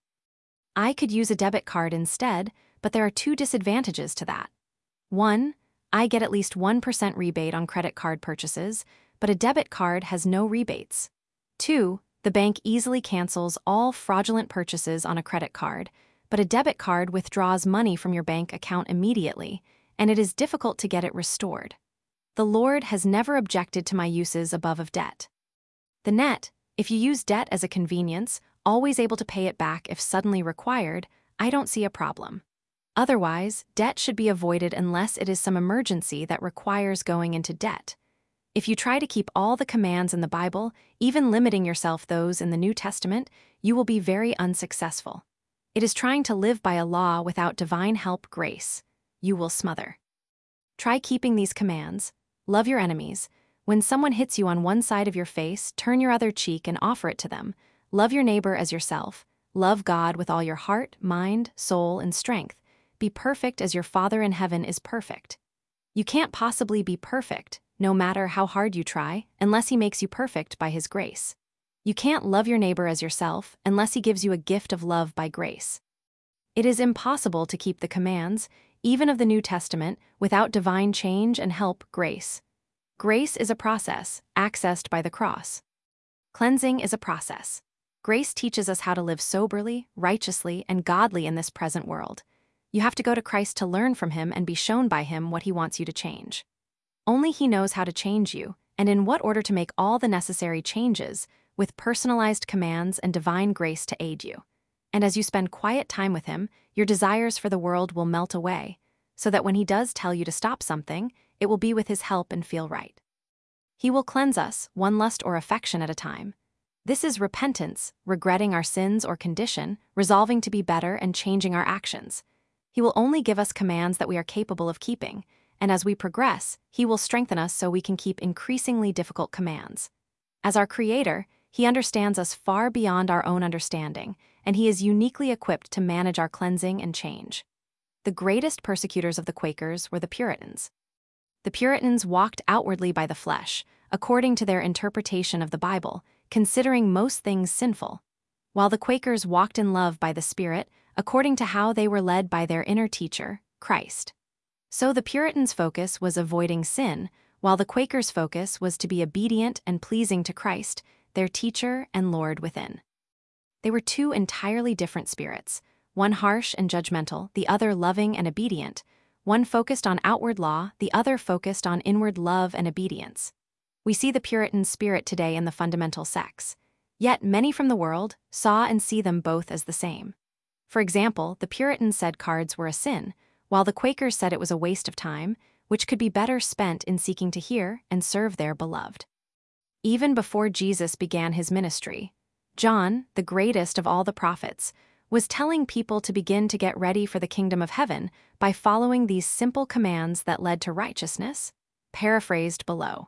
I could use a debit card instead, but there are two disadvantages to that. One, I get at least one percent rebate on credit card purchases, but a debit card has no rebates. Two, the bank easily cancels all fraudulent purchases on a credit card, but a debit card withdraws money from your bank account immediately, and it is difficult to get it restored. The Lord has never objected to my uses above of debt. The net, if you use debt as a convenience, always able to pay it back if suddenly required, I don't see a problem. Otherwise, debt should be avoided unless it is some emergency that requires going into debt. If you try to keep all the commands in the Bible, even limiting yourself those in the New Testament, you will be very unsuccessful. It is trying to live by a law without divine help, grace. You will smother. Try keeping these commands. Love your enemies. When someone hits you on one side of your face, turn your other cheek and offer it to them. Love your neighbor as yourself. Love God with all your heart, mind, soul, and strength. Be perfect as your Father in heaven is perfect. You can't possibly be perfect, no matter how hard you try, unless He makes you perfect by His grace. You can't love your neighbor as yourself unless He gives you a gift of love by grace. It is impossible to keep the commands, even of the New Testament, without divine change and help, grace. Grace is a process, accessed by the cross. Cleansing is a process. Grace teaches us how to live soberly, righteously, and godly in this present world. You have to go to Christ to learn from Him and be shown by Him what He wants you to change. Only He knows how to change you, and in what order to make all the necessary changes, with personalized commands and divine grace to aid you. And as you spend quiet time with Him, your desires for the world will melt away, so that when He does tell you to stop something, it will be with His help and feel right. He will cleanse us, one lust or affection at a time. This is repentance, regretting our sins or condition, resolving to be better and changing our actions. He will only give us commands that we are capable of keeping, and as we progress, He will strengthen us so we can keep increasingly difficult commands. As our Creator, He understands us far beyond our own understanding, and He is uniquely equipped to manage our cleansing and change. The greatest persecutors of the Quakers were the Puritans. The Puritans walked outwardly by the flesh, according to their interpretation of the Bible, considering most things sinful, while the Quakers walked in love by the Spirit, according to how they were led by their inner teacher, Christ. So the Puritans' focus was avoiding sin, while the Quakers' focus was to be obedient and pleasing to Christ, their teacher and Lord within. They were two entirely different spirits, one harsh and judgmental, the other loving and obedient, one focused on outward law, the other focused on inward love and obedience. We see the Puritan spirit today in the fundamental sects. Yet many from the world saw and see them both as the same. For example, the Puritans said cards were a sin, while the Quakers said it was a waste of time, which could be better spent in seeking to hear and serve their beloved. Even before Jesus began His ministry, John, the greatest of all the prophets, was telling people to begin to get ready for the kingdom of heaven by following these simple commands that led to righteousness, paraphrased below.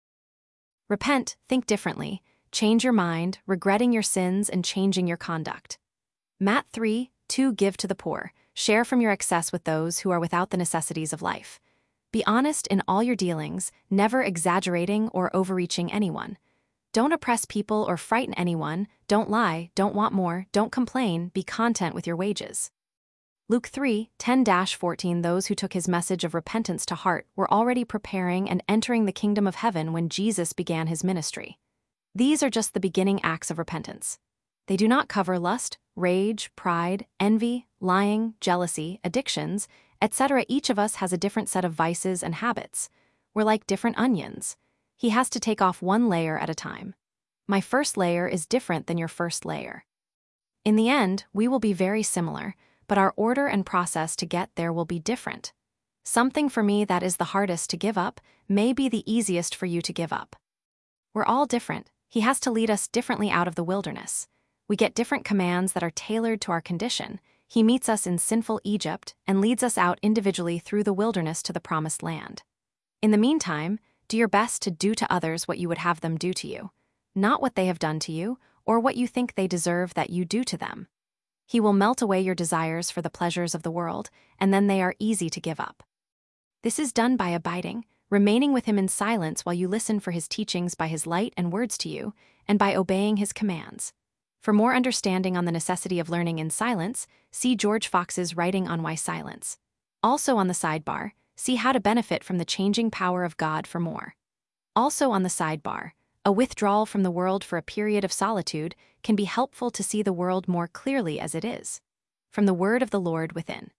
Repent, think differently, change your mind, regretting your sins and changing your conduct. Matthew three two Give to the poor, share from your excess with those who are without the necessities of life. Be honest in all your dealings, never exaggerating or overreaching anyone. Don't oppress people or frighten anyone, don't lie, don't want more, don't complain, be content with your wages. Luke three, ten to fourteen. Those who took his message of repentance to heart were already preparing and entering the kingdom of heaven when Jesus began his ministry. These are just the beginning acts of repentance. They do not cover lust, rage, pride, envy, lying, jealousy, addictions, et cetera. Each of us has a different set of vices and habits. We're like different onions. He has to take off one layer at a time. My first layer is different than your first layer. In the end, we will be very similar, but our order and process to get there will be different. Something for me that is the hardest to give up may be the easiest for you to give up. We're all different. He has to lead us differently out of the wilderness. We get different commands that are tailored to our condition. He meets us in sinful Egypt and leads us out individually through the wilderness to the promised land. In the meantime, do your best to do to others what you would have them do to you, not what they have done to you or what you think they deserve that you do to them. He will melt away your desires for the pleasures of the world, and then they are easy to give up. This is done by abiding, remaining with him in silence while you listen for his teachings by his light and words to you, and by obeying his commands. For more understanding on the necessity of learning in silence, see George Fox's writing on why silence. Also on the sidebar, see how to benefit from the changing power of God for more. Also on the sidebar, a withdrawal from the world for a period of solitude can be helpful to see the world more clearly as it is. From the word of the Lord within.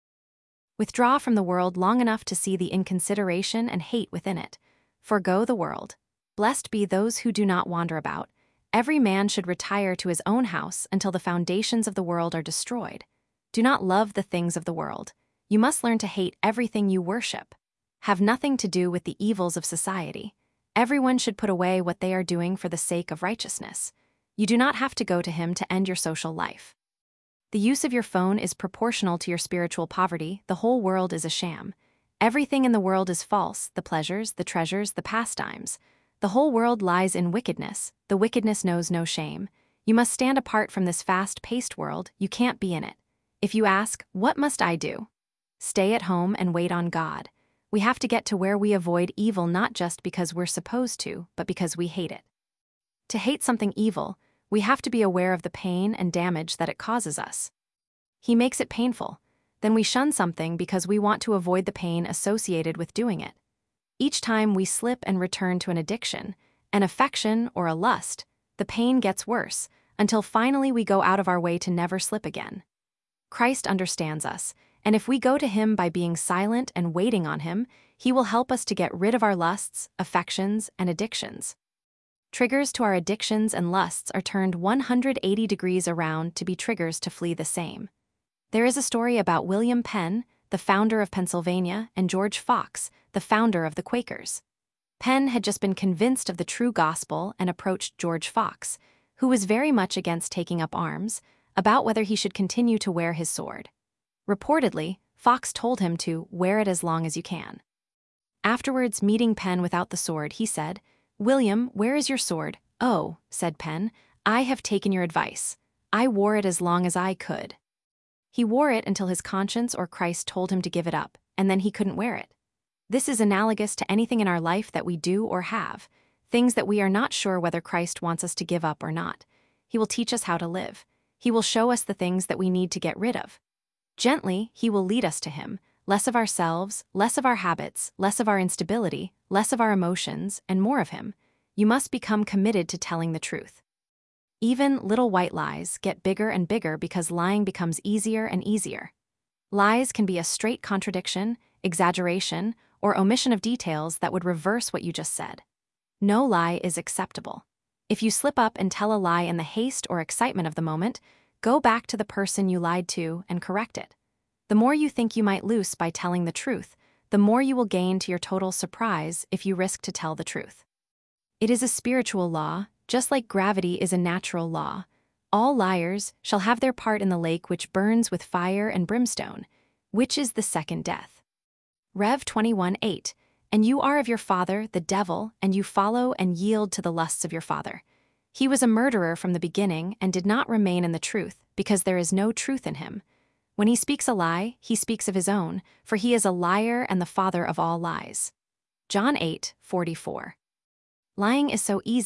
Withdraw from the world long enough to see the inconsideration and hate within it. Forgo the world. Blessed be those who do not wander about. Every man should retire to his own house until the foundations of the world are destroyed. Do not love the things of the world. You must learn to hate everything you worship. Have nothing to do with the evils of society. Everyone should put away what they are doing for the sake of righteousness. You do not have to go to him to end your social life. The use of your phone is proportional to your spiritual poverty. The whole world is a sham. Everything in the world is false, the pleasures, the treasures, the pastimes. The whole world lies in wickedness. The wickedness knows no shame. You must stand apart from this fast-paced world. You can't be in it. If you ask, what must I do? Stay at home and wait on God. We have to get to where we avoid evil not just because we're supposed to, but because we hate it. To hate something evil, we have to be aware of the pain and damage that it causes us. He makes it painful. Then we shun something because we want to avoid the pain associated with doing it. Each time we slip and return to an addiction, an affection, or a lust, the pain gets worse, until finally we go out of our way to never slip again. Christ understands us, and if we go to him by being silent and waiting on him, he will help us to get rid of our lusts, affections, and addictions. Triggers to our addictions and lusts are turned one hundred eighty degrees around to be triggers to flee the same. There is a story about William Penn, the founder of Pennsylvania, and George Fox, the founder of the Quakers. Penn had just been convinced of the true gospel and approached George Fox, who was very much against taking up arms, about whether he should continue to wear his sword. Reportedly, Fox told him to wear it as long as you can. Afterwards, meeting Penn without the sword, he said, "William, where is your sword?" "Oh," said Penn, "I have taken your advice. I wore it as long as I could." He wore it until his conscience or Christ told him to give it up, and then he couldn't wear it. This is analogous to anything in our life that we do or have, things that we are not sure whether Christ wants us to give up or not. He will teach us how to live. He will show us the things that we need to get rid of. Gently, he will lead us to him, less of ourselves, less of our habits, less of our instability, less of our emotions, and more of him. You must become committed to telling the truth. Even little white lies get bigger and bigger because lying becomes easier and easier. Lies can be a straight contradiction, exaggeration, or omission of details that would reverse what you just said. No lie is acceptable. If you slip up and tell a lie in the haste or excitement of the moment, go back to the person you lied to and correct it. The more you think you might lose by telling the truth, the more you will gain to your total surprise if you risk to tell the truth. It is a spiritual law, just like gravity is a natural law. All liars shall have their part in the lake which burns with fire and brimstone, which is the second death. Rev twenty-one eight, and you are of your father, the devil, and you follow and yield to the lusts of your father. He was a murderer from the beginning and did not remain in the truth, because there is no truth in him. When he speaks a lie, he speaks of his own, for he is a liar and the father of all lies. John eight forty-four. Lying is so easy,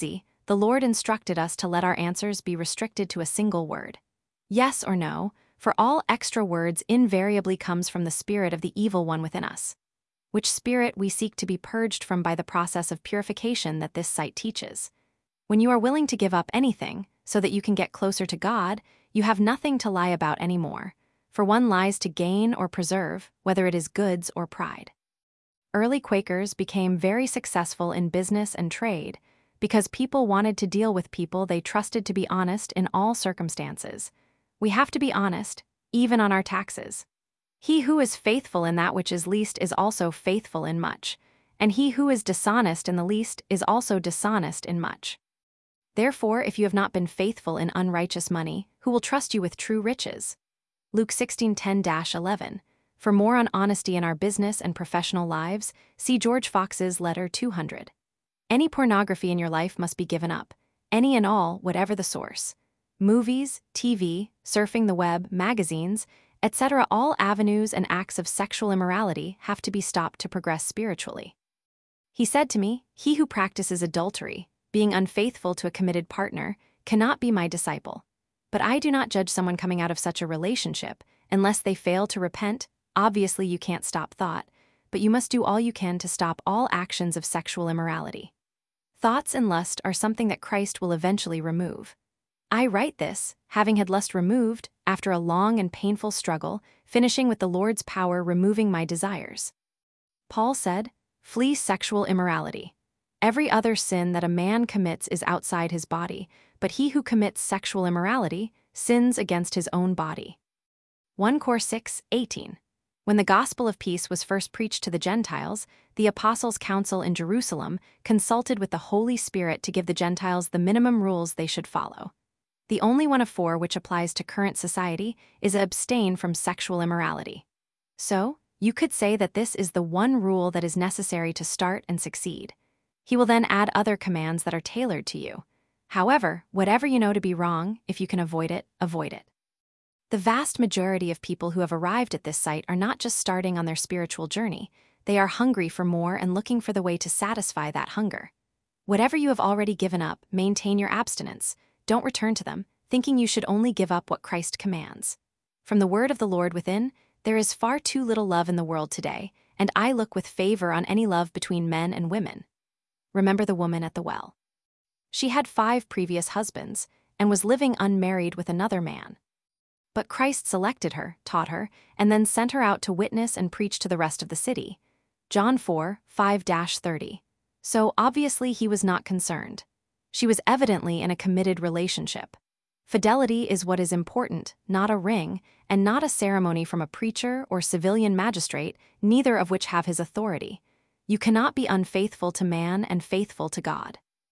the Lord instructed us to let our answers be restricted to a single word. Yes or no, for all extra words invariably comes from the spirit of the evil one within us, which spirit we seek to be purged from by the process of purification that this site teaches. When you are willing to give up anything so that you can get closer to God, you have nothing to lie about anymore, for one lies to gain or preserve, whether it is goods or pride. Early Quakers became very successful in business and trade because people wanted to deal with people they trusted to be honest in all circumstances. We have to be honest, even on our taxes. He who is faithful in that which is least is also faithful in much, and he who is dishonest in the least is also dishonest in much. Therefore, if you have not been faithful in unrighteous money, who will trust you with true riches? Luke sixteen ten to eleven. For more on honesty in our business and professional lives, see George Fox's letter two hundred. Any pornography in your life must be given up, any and all, whatever the source. Movies, T V, surfing the web, magazines, et cetera. All avenues and acts of sexual immorality have to be stopped to progress spiritually. He said to me, "He who practices adultery, being unfaithful to a committed partner, cannot be my disciple. But I do not judge someone coming out of such a relationship unless they fail to repent. Obviously, you can't stop thought, but you must do all you can to stop all actions of sexual immorality. Thoughts and lust are something that Christ will eventually remove. I write this, having had lust removed, after a long and painful struggle, finishing with the Lord's power removing my desires." Paul said, "Flee sexual immorality. Every other sin that a man commits is outside his body, but he who commits sexual immorality sins against his own body." First Corinthians six eighteen. When the gospel of peace was first preached to the Gentiles, the Apostles' Council in Jerusalem consulted with the Holy Spirit to give the Gentiles the minimum rules they should follow. The only one of four which applies to current society is abstain from sexual immorality. So, you could say that this is the one rule that is necessary to start and succeed. He will then add other commands that are tailored to you. However, whatever you know to be wrong, if you can avoid it, avoid it. The vast majority of people who have arrived at this site are not just starting on their spiritual journey, they are hungry for more and looking for the way to satisfy that hunger. Whatever you have already given up, maintain your abstinence. Don't return to them, thinking you should only give up what Christ commands. From the word of the Lord within, there is far too little love in the world today, and I look with favor on any love between men and women. Remember the woman at the well. She had five previous husbands and was living unmarried with another man. But Christ selected her, taught her, and then sent her out to witness and preach to the rest of the city. John four five to thirty. So obviously he was not concerned. She was evidently in a committed relationship. Fidelity is what is important, not a ring, and not a ceremony from a preacher or civilian magistrate, neither of which have his authority. You cannot be unfaithful to man and faithful to God.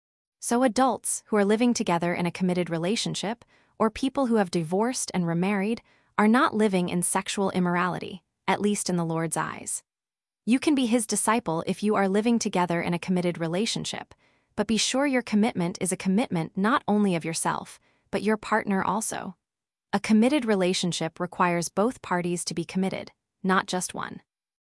So adults who are living together in a committed relationship, or people who have divorced and remarried, are not living in sexual immorality, at least in the Lord's eyes. You can be his disciple if you are living together in a committed relationship, but be sure your commitment is a commitment not only of yourself, but your partner also. A committed relationship requires both parties to be committed, not just one.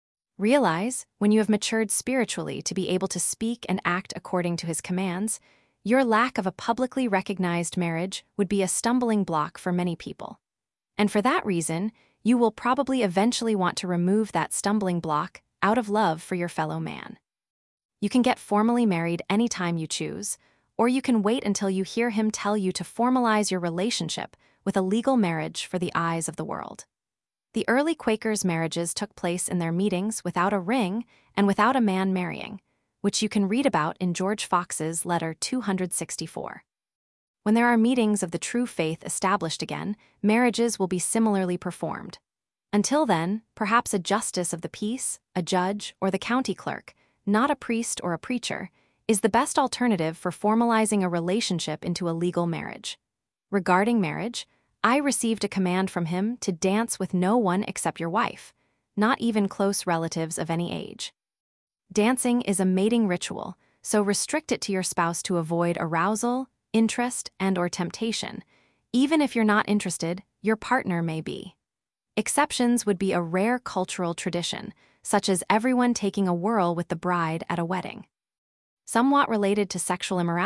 Realize, when you have matured spiritually to be able to speak and act according to his commands, your lack of a publicly recognized marriage would be a stumbling block for many people. And for that reason, you will probably eventually want to remove that stumbling block out of love for your fellow man. You can get formally married anytime you choose, or you can wait until you hear him tell you to formalize your relationship with a legal marriage for the eyes of the world. The early Quakers' marriages took place in their meetings without a ring and without a man marrying, which you can read about in George Fox's letter two hundred sixty-four. When there are meetings of the true faith established again, marriages will be similarly performed. Until then, perhaps a justice of the peace, a judge, or the county clerk, not a priest or a preacher, is the best alternative for formalizing a relationship into a legal marriage. Regarding marriage, I received a command from him to dance with no one except your wife, not even close relatives of any age. Dancing is a mating ritual, so restrict it to your spouse to avoid arousal, interest, and or temptation. Even if you're not interested, your partner may be. Exceptions would be a rare cultural tradition, such as everyone taking a whirl with the bride at a wedding. Somewhat related to sexual immorality,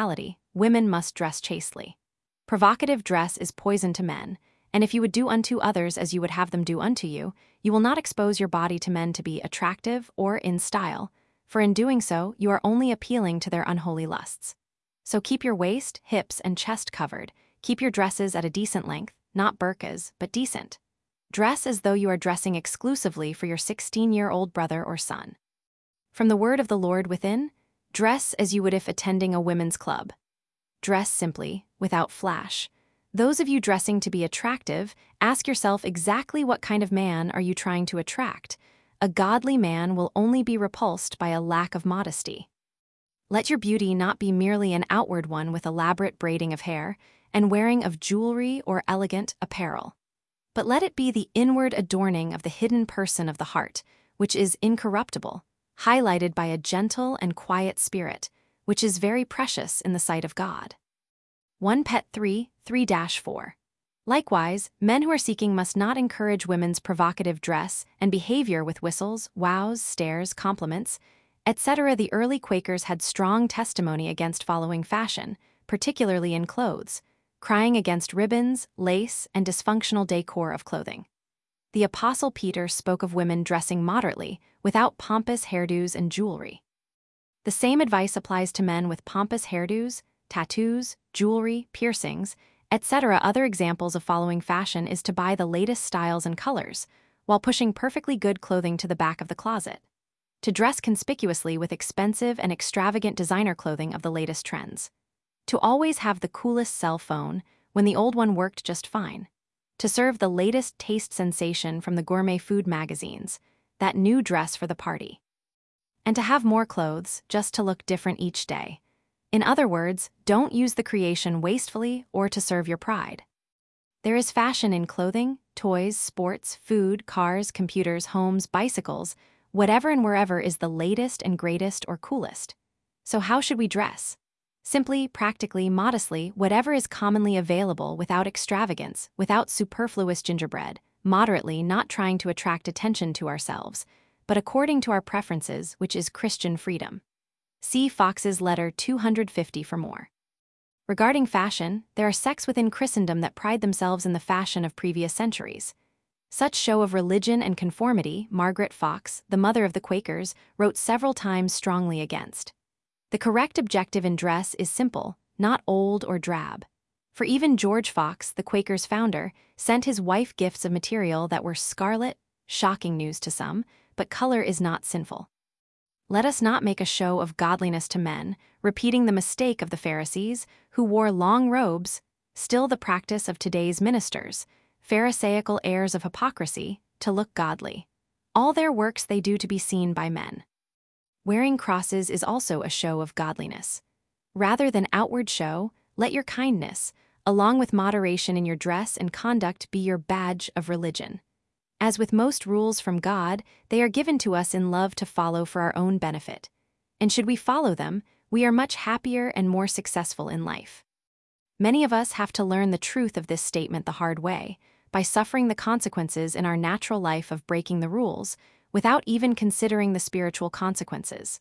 women must dress chastely. Provocative dress is poison to men, and if you would do unto others as you would have them do unto you, you will not expose your body to men to be attractive or in style, for in doing so, you are only appealing to their unholy lusts. So keep your waist, hips, and chest covered. Keep your dresses at a decent length, not burqas, but decent. Dress as though you are dressing exclusively for your sixteen-year-old brother or son. From the word of the Lord within, dress as you would if attending a women's club. Dress simply, without flash. Those of you dressing to be attractive, ask yourself exactly what kind of man are you trying to attract. A godly man will only be repulsed by a lack of modesty. Let your beauty not be merely an outward one with elaborate braiding of hair and wearing of jewelry or elegant apparel, but let it be the inward adorning of the hidden person of the heart, which is incorruptible, highlighted by a gentle and quiet spirit, which is very precious in the sight of God. First Peter three, three four. Likewise, men who are seeking must not encourage women's provocative dress and behavior with whistles, wows, stares, compliments, et cetera. The early Quakers had strong testimony against following fashion, particularly in clothes, crying against ribbons, lace, and dysfunctional decor of clothing. The Apostle Peter spoke of women dressing moderately, without pompous hairdos and jewelry. The same advice applies to men with pompous hairdos, tattoos, jewelry, piercings, et cetera. Other examples of following fashion is to buy the latest styles and colors, while pushing perfectly good clothing to the back of the closet. To dress conspicuously with expensive and extravagant designer clothing of the latest trends. To always have the coolest cell phone when the old one worked just fine. To serve the latest taste sensation from the gourmet food magazines, that new dress for the party. And to have more clothes just to look different each day. In other words, don't use the creation wastefully or to serve your pride. There is fashion in clothing, toys, sports, food, cars, computers, homes, bicycles, whatever and wherever is the latest and greatest or coolest. So how should we dress? Simply, practically, modestly, whatever is commonly available without extravagance, without superfluous gingerbread, moderately, not trying to attract attention to ourselves, but according to our preferences, which is Christian freedom. See Fox's Letter two hundred fifty for more. Regarding fashion, there are sects within Christendom that pride themselves in the fashion of previous centuries. Such show of religion and conformity, Margaret Fox, the mother of the Quakers, wrote several times strongly against. The correct objective in dress is simple, not old or drab. For even George Fox, the Quakers' founder, sent his wife gifts of material that were scarlet, shocking news to some, but color is not sinful. Let us not make a show of godliness to men, repeating the mistake of the Pharisees, who wore long robes, still the practice of today's ministers, pharisaical airs of hypocrisy, to look godly. All their works they do to be seen by men. Wearing crosses is also a show of godliness. Rather than outward show, let your kindness, along with moderation in your dress and conduct, be your badge of religion. As with most rules from God, they are given to us in love to follow for our own benefit. And should we follow them, we are much happier and more successful in life. Many of us have to learn the truth of this statement the hard way, by suffering the consequences in our natural life of breaking the rules, without even considering the spiritual consequences.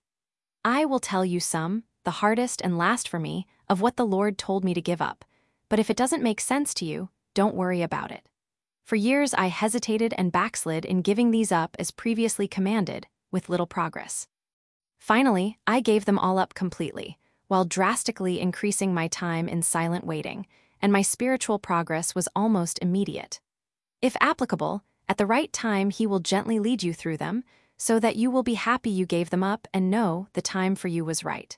I will tell you some, the hardest and last for me, of what the Lord told me to give up, but if it doesn't make sense to you, don't worry about it. For years I hesitated and backslid in giving these up as previously commanded, with little progress. Finally, I gave them all up completely, while drastically increasing my time in silent waiting, and my spiritual progress was almost immediate. If applicable, at the right time He will gently lead you through them, so that you will be happy you gave them up and know the time for you was right.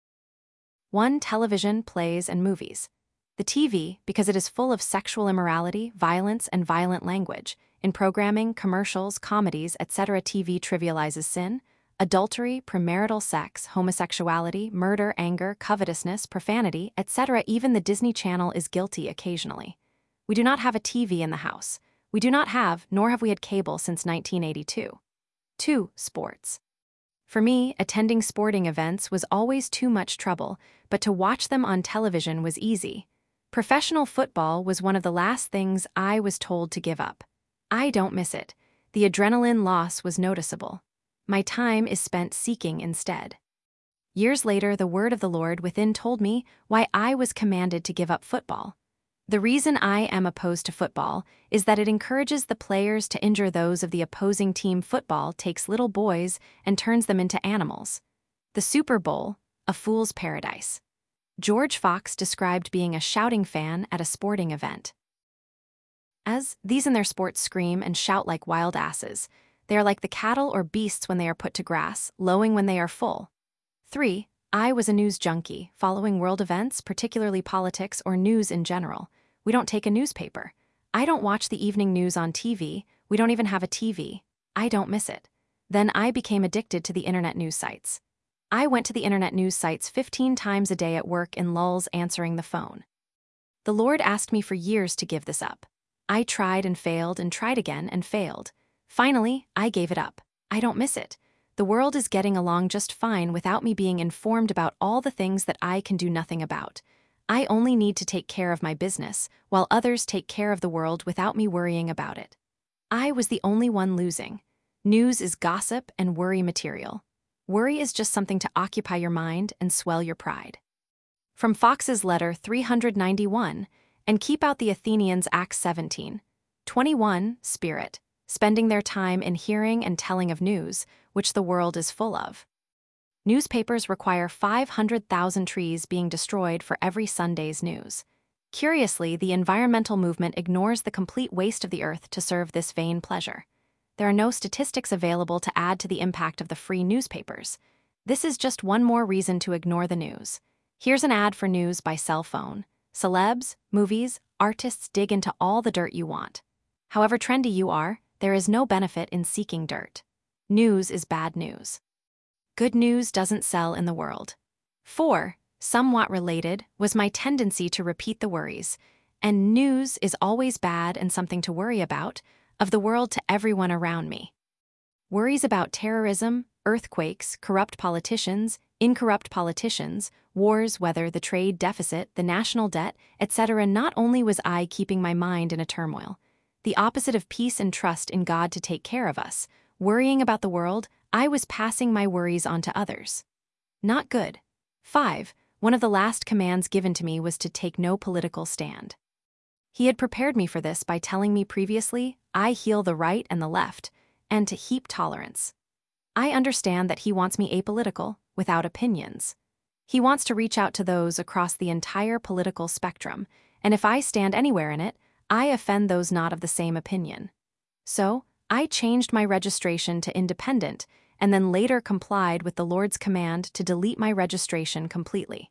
one. Television, plays, and movies. The T V, because it is full of sexual immorality, violence, and violent language. In programming, commercials, comedies, et cetera. T V trivializes sin, adultery, premarital sex, homosexuality, murder, anger, covetousness, profanity, et cetera. Even the Disney Channel is guilty occasionally. We do not have a T V in the house. We do not have, nor have we had cable since nineteen eighty-two. two. Sports. For me, attending sporting events was always too much trouble, but to watch them on television was easy. Professional football was one of the last things I was told to give up. I don't miss it. The adrenaline loss was noticeable. My time is spent seeking instead. Years later, the word of the Lord within told me why I was commanded to give up football. The reason I am opposed to football is that it encourages the players to injure those of the opposing team. Football takes little boys and turns them into animals. The Super Bowl, a fool's paradise. George Fox described being a shouting fan at a sporting event as, "These in their sports scream and shout like wild asses. They are like the cattle or beasts when they are put to grass, lowing when they are full." three. I was a news junkie, following world events, particularly politics or news in general. We don't take a newspaper. I don't watch the evening news on T V. We don't even have a T V. I don't miss it. Then I became addicted to the internet news sites. I went to the internet news sites fifteen times a day at work in lulls answering the phone. The Lord asked me for years to give this up. I tried and failed and tried again and failed. Finally, I gave it up. I don't miss it. The world is getting along just fine without me being informed about all the things that I can do nothing about. I only need to take care of my business, while others take care of the world without me worrying about it. I was the only one losing. News is gossip and worry material. Worry is just something to occupy your mind and swell your pride. From Fox's letter three hundred ninety-one, and keep out the Athenians. Acts seventeen. twenty-one, Spirit, spending their time in hearing and telling of news, which the world is full of. Newspapers require five hundred thousand trees being destroyed for every Sunday's news. Curiously, the environmental movement ignores the complete waste of the earth to serve this vain pleasure. There are no statistics available to add to the impact of the free newspapers. This is just one more reason to ignore the news. Here's an ad for news by cell phone. Celebs, movies, artists dig into all the dirt you want. However trendy you are, there is no benefit in seeking dirt. News is bad news. Good news doesn't sell in the world. four. Somewhat related was my tendency to repeat the worries, and news is always bad and something to worry about, of the world to everyone around me. Worries about terrorism, earthquakes, corrupt politicians, incorrupt politicians, wars, weather, the trade deficit, the national debt, et cetera. Not only was I keeping my mind in a turmoil, the opposite of peace and trust in God to take care of us, worrying about the world, I was passing my worries on to others. Not good. five. One of the last commands given to me was to take no political stand. He had prepared me for this by telling me previously, I heal the right and the left, and to heap tolerance. I understand that he wants me apolitical, without opinions. He wants to reach out to those across the entire political spectrum, and if I stand anywhere in it, I offend those not of the same opinion. So, I changed my registration to independent, and then later complied with the Lord's command to delete my registration completely.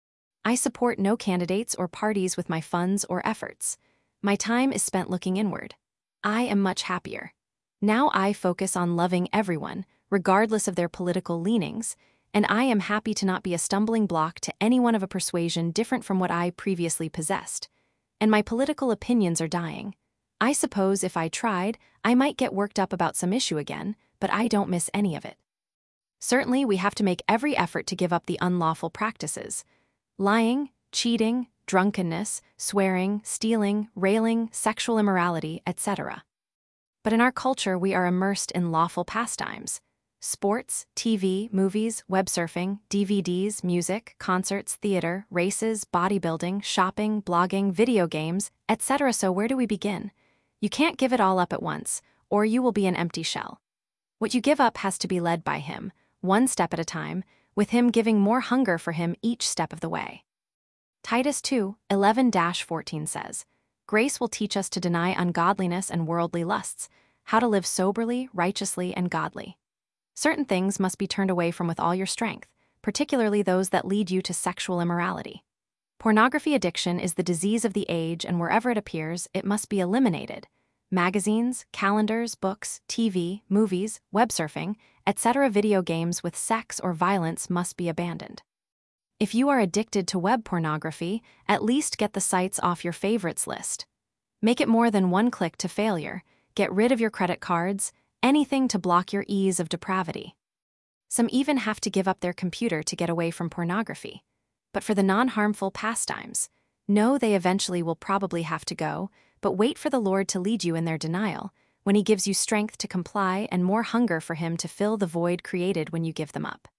I support no candidates or parties with my funds or efforts. My time is spent looking inward. I am much happier. Now I focus on loving everyone, regardless of their political leanings, and I am happy to not be a stumbling block to anyone of a persuasion different from what I previously possessed. And my political opinions are dying. I suppose if I tried, I might get worked up about some issue again, but I don't miss any of it. Certainly, we have to make every effort to give up the unlawful practices. Lying, cheating, drunkenness, swearing, stealing, railing, sexual immorality, et cetera. But in our culture, we are immersed in lawful pastimes. Sports, T V, movies, web surfing, D V Ds, music, concerts, theater, races, bodybuilding, shopping, blogging, video games, et cetera. So where do we begin? You can't give it all up at once, or you will be an empty shell. What you give up has to be led by him, one step at a time, with him giving more hunger for him each step of the way. Titus two, eleven to fourteen says, Grace will teach us to deny ungodliness and worldly lusts, how to live soberly, righteously, and godly. Certain things must be turned away from with all your strength, particularly those that lead you to sexual immorality. Pornography addiction is the disease of the age, and wherever it appears, it must be eliminated. Magazines, calendars, books, T V, movies, web surfing, et cetera. Video games with sex or violence must be abandoned. If you are addicted to web pornography, at least get the sites off your favorites list. Make it more than one click to failure. Get rid of your credit cards, anything to block your ease of depravity. Some even have to give up their computer to get away from pornography. But for the non-harmful pastimes, know they eventually will probably have to go, but wait for the Lord to lead you in their denial, when he gives you strength to comply and more hunger for him to fill the void created when you give them up.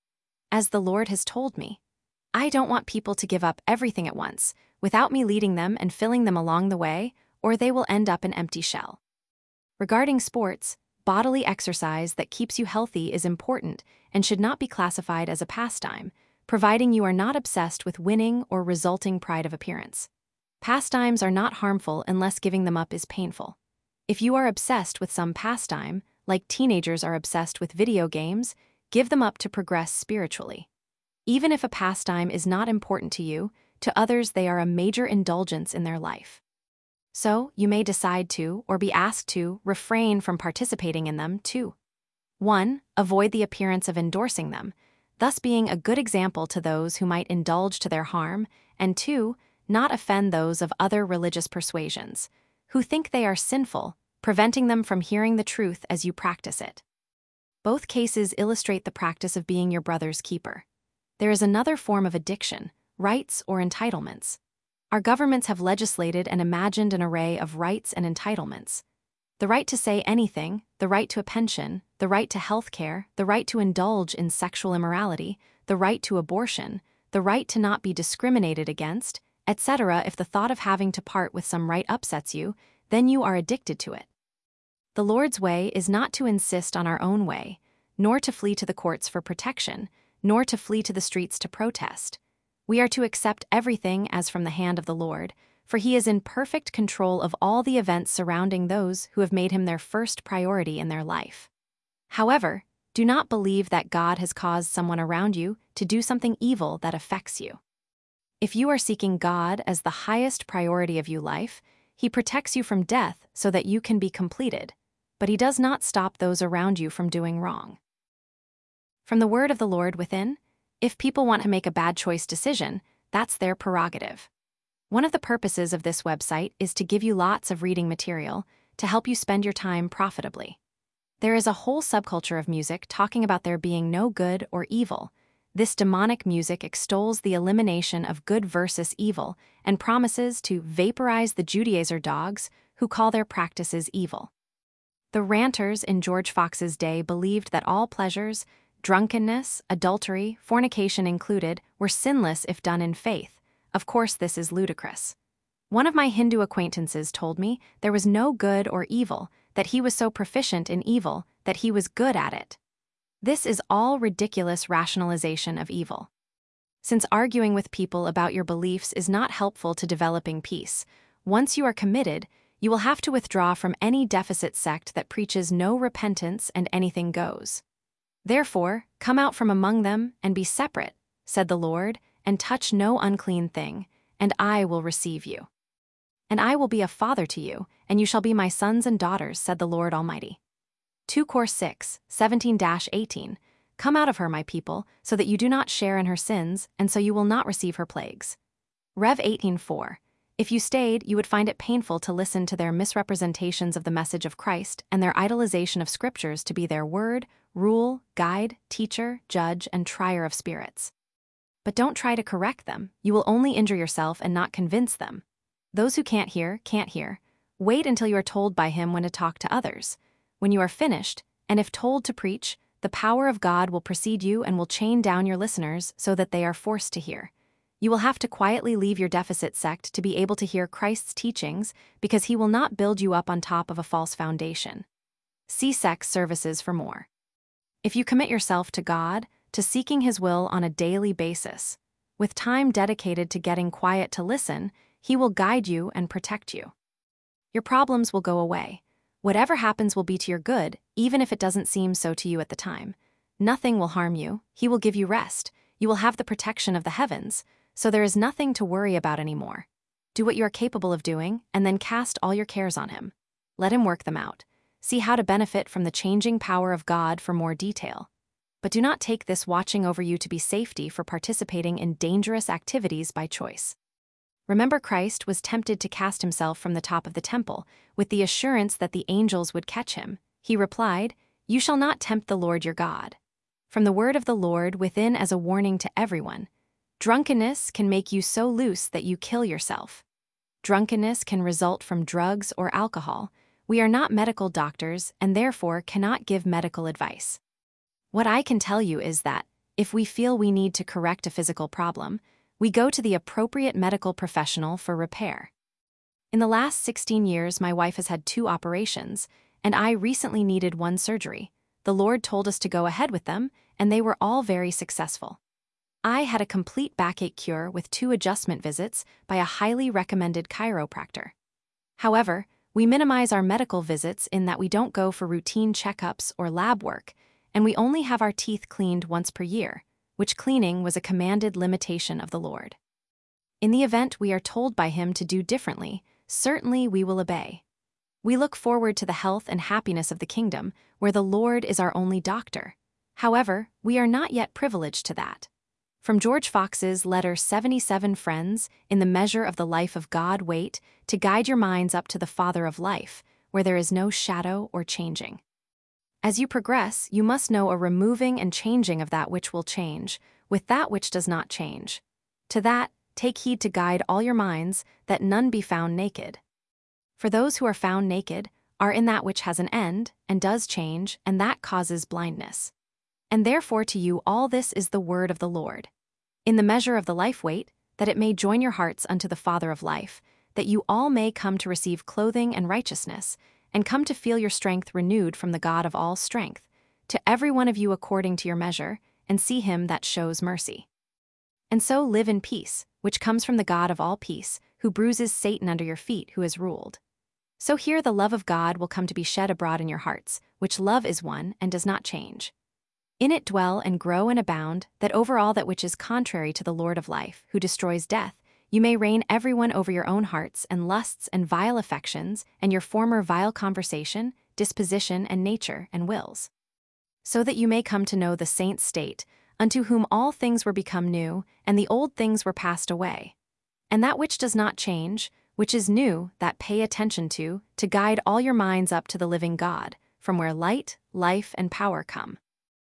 as the Lord has told me. I don't want people to give up everything at once, without me leading them and filling them along the way, or they will end up an empty shell. Regarding sports, bodily exercise that keeps you healthy is important and should not be classified as a pastime, providing you are not obsessed with winning or resulting pride of appearance. Pastimes are not harmful unless giving them up is painful. If you are obsessed with some pastime, like teenagers are obsessed with video games, give them up to progress spiritually. Even if a pastime is not important to you, to others they are a major indulgence in their life. So, you may decide to, or be asked to, refrain from participating in them too. one. Avoid the appearance of endorsing them, thus being a good example to those who might indulge to their harm, and two. Not offend those of other religious persuasions, who think they are sinful, preventing them from hearing the truth as you practice it. Both cases illustrate the practice of being your brother's keeper. There is another form of addiction, rights or entitlements. Our governments have legislated and imagined an array of rights and entitlements. The right to say anything, the right to a pension, the right to health care, the right to indulge in sexual immorality, the right to abortion, the right to not be discriminated against, et cetera. If the thought of having to part with some right upsets you, then you are addicted to it. The Lord's way is not to insist on our own way, nor to flee to the courts for protection, nor to flee to the streets to protest. We are to accept everything as from the hand of the Lord, for He is in perfect control of all the events surrounding those who have made Him their first priority in their life. However, do not believe that God has caused someone around you to do something evil that affects you. If you are seeking God as the highest priority of your life, He protects you from death so that you can be completed, but He does not stop those around you from doing wrong. From the word of the Lord within, if people want to make a bad choice decision, that's their prerogative. One of the purposes of this website is to give you lots of reading material to help you spend your time profitably. There is a whole subculture of music talking about there being no good or evil. This demonic music extols the elimination of good versus evil and promises to vaporize the Judaizer dogs who call their practices evil. The ranters in George Fox's day believed that all pleasures, drunkenness, adultery, fornication included, were sinless if done in faith. Of course, this is ludicrous. One of my Hindu acquaintances told me there was no good or evil, that he was so proficient in evil that he was good at it. This is all ridiculous rationalization of evil. Since arguing with people about your beliefs is not helpful to developing peace, once you are committed, you will have to withdraw from any deficit sect that preaches no repentance and anything goes. Therefore, come out from among them and be separate, said the Lord, and touch no unclean thing, and I will receive you. And I will be a father to you, and you shall be my sons and daughters, said the Lord Almighty. two Cor six, seventeen to eighteen. Come out of her, my people, so that you do not share in her sins, and so you will not receive her plagues. Rev eighteen four. If you stayed, you would find it painful to listen to their misrepresentations of the message of Christ and their idolization of scriptures to be their word, rule, guide, teacher, judge, and trier of spirits. But don't try to correct them. You will only injure yourself and not convince them. Those who can't hear, can't hear. Wait until you are told by Him when to talk to others. When you are finished, and if told to preach, the power of God will precede you and will chain down your listeners so that they are forced to hear. You will have to quietly leave your deficit sect to be able to hear Christ's teachings because He will not build you up on top of a false foundation. See Sect Services for more. If you commit yourself to God, to seeking His will on a daily basis, with time dedicated to getting quiet to listen, He will guide you and protect you. Your problems will go away. Whatever happens will be to your good, even if it doesn't seem so to you at the time. Nothing will harm you. He will give you rest. You will have the protection of the heavens, so there is nothing to worry about anymore. Do what you are capable of doing, and then cast all your cares on Him. Let Him work them out. See how to benefit from the changing power of God for more detail. But do not take this watching over you to be safety for participating in dangerous activities by choice. Remember, Christ was tempted to cast Himself from the top of the temple, with the assurance that the angels would catch Him. He replied, "You shall not tempt the Lord your God." From the word of the Lord within as a warning to everyone. Drunkenness can make you so loose that you kill yourself. Drunkenness can result from drugs or alcohol. We are not medical doctors and therefore cannot give medical advice. What I can tell you is that, If we feel we need to correct a physical problem, we go to the appropriate medical professional for repair. In the last sixteen years, my wife has had two operations, and I recently needed one surgery. The Lord told us to go ahead with them, and they were all very successful. I had a complete backache cure with two adjustment visits by a highly recommended chiropractor. However, we minimize our medical visits in that we don't go for routine checkups or lab work, and we only have our teeth cleaned once per year, which cleaning was a commanded limitation of the Lord. In the event we are told by Him to do differently, certainly we will obey. We look forward to the health and happiness of the kingdom, where the Lord is our only doctor. However, we are not yet privileged to that. From George Fox's letter seventy-seven Friends, in the measure of the life of God, wait, to guide your minds up to the Father of life, where there is no shadow or changing. As you progress, you must know a removing and changing of that which will change, with that which does not change. To that, take heed to guide all your minds, that none be found naked. For those who are found naked are in that which has an end, and does change, and that causes blindness. And therefore to you all this is the word of the Lord. In the measure of the life weight, that it may join your hearts unto the Father of life, that you all may come to receive clothing and righteousness, and come to feel your strength renewed from the God of all strength, to every one of you according to your measure, and see Him that shows mercy. And so live in peace, which comes from the God of all peace, who bruises Satan under your feet, who has ruled. So here the love of God will come to be shed abroad in your hearts, which love is one and does not change. In it dwell and grow and abound, that over all that which is contrary to the Lord of life, who destroys death, you may reign everyone over your own hearts and lusts and vile affections, and your former vile conversation, disposition and nature and wills. So that you may come to know the saints' state, unto whom all things were become new, and the old things were passed away. And that which does not change, which is new, that pay attention to, to guide all your minds up to the living God, from where light, life, and power come.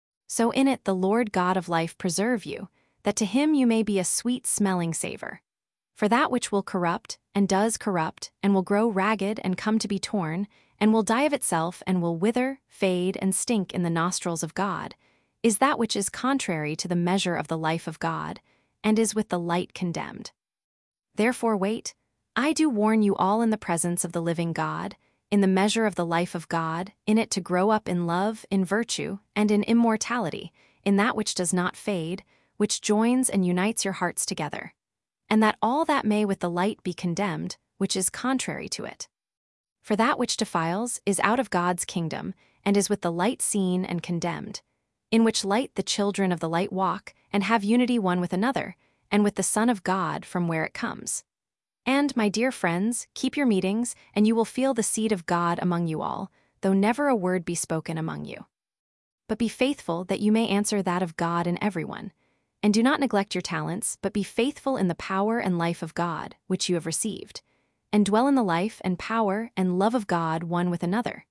So in it the Lord God of life preserve you, that to Him you may be a sweet-smelling savor. For that which will corrupt, and does corrupt, and will grow ragged and come to be torn, and will die of itself and will wither, fade, and stink in the nostrils of God, is that which is contrary to the measure of the life of God, and is with the light condemned. Therefore wait, I do warn you all in the presence of the living God, in the measure of the life of God, in it to grow up in love, in virtue, and in immortality, in that which does not fade, which joins and unites your hearts together, and that all that may with the light be condemned, which is contrary to it. For that which defiles is out of God's kingdom, and is with the light seen and condemned, in which light the children of the light walk, and have unity one with another, and with the Son of God from where it comes. And, my dear friends, keep your meetings, and you will feel the seed of God among you all, though never a word be spoken among you. But be faithful that you may answer that of God in everyone. And do not neglect your talents, but be faithful in the power and life of God, which you have received, and dwell in the life and power and love of God one with another.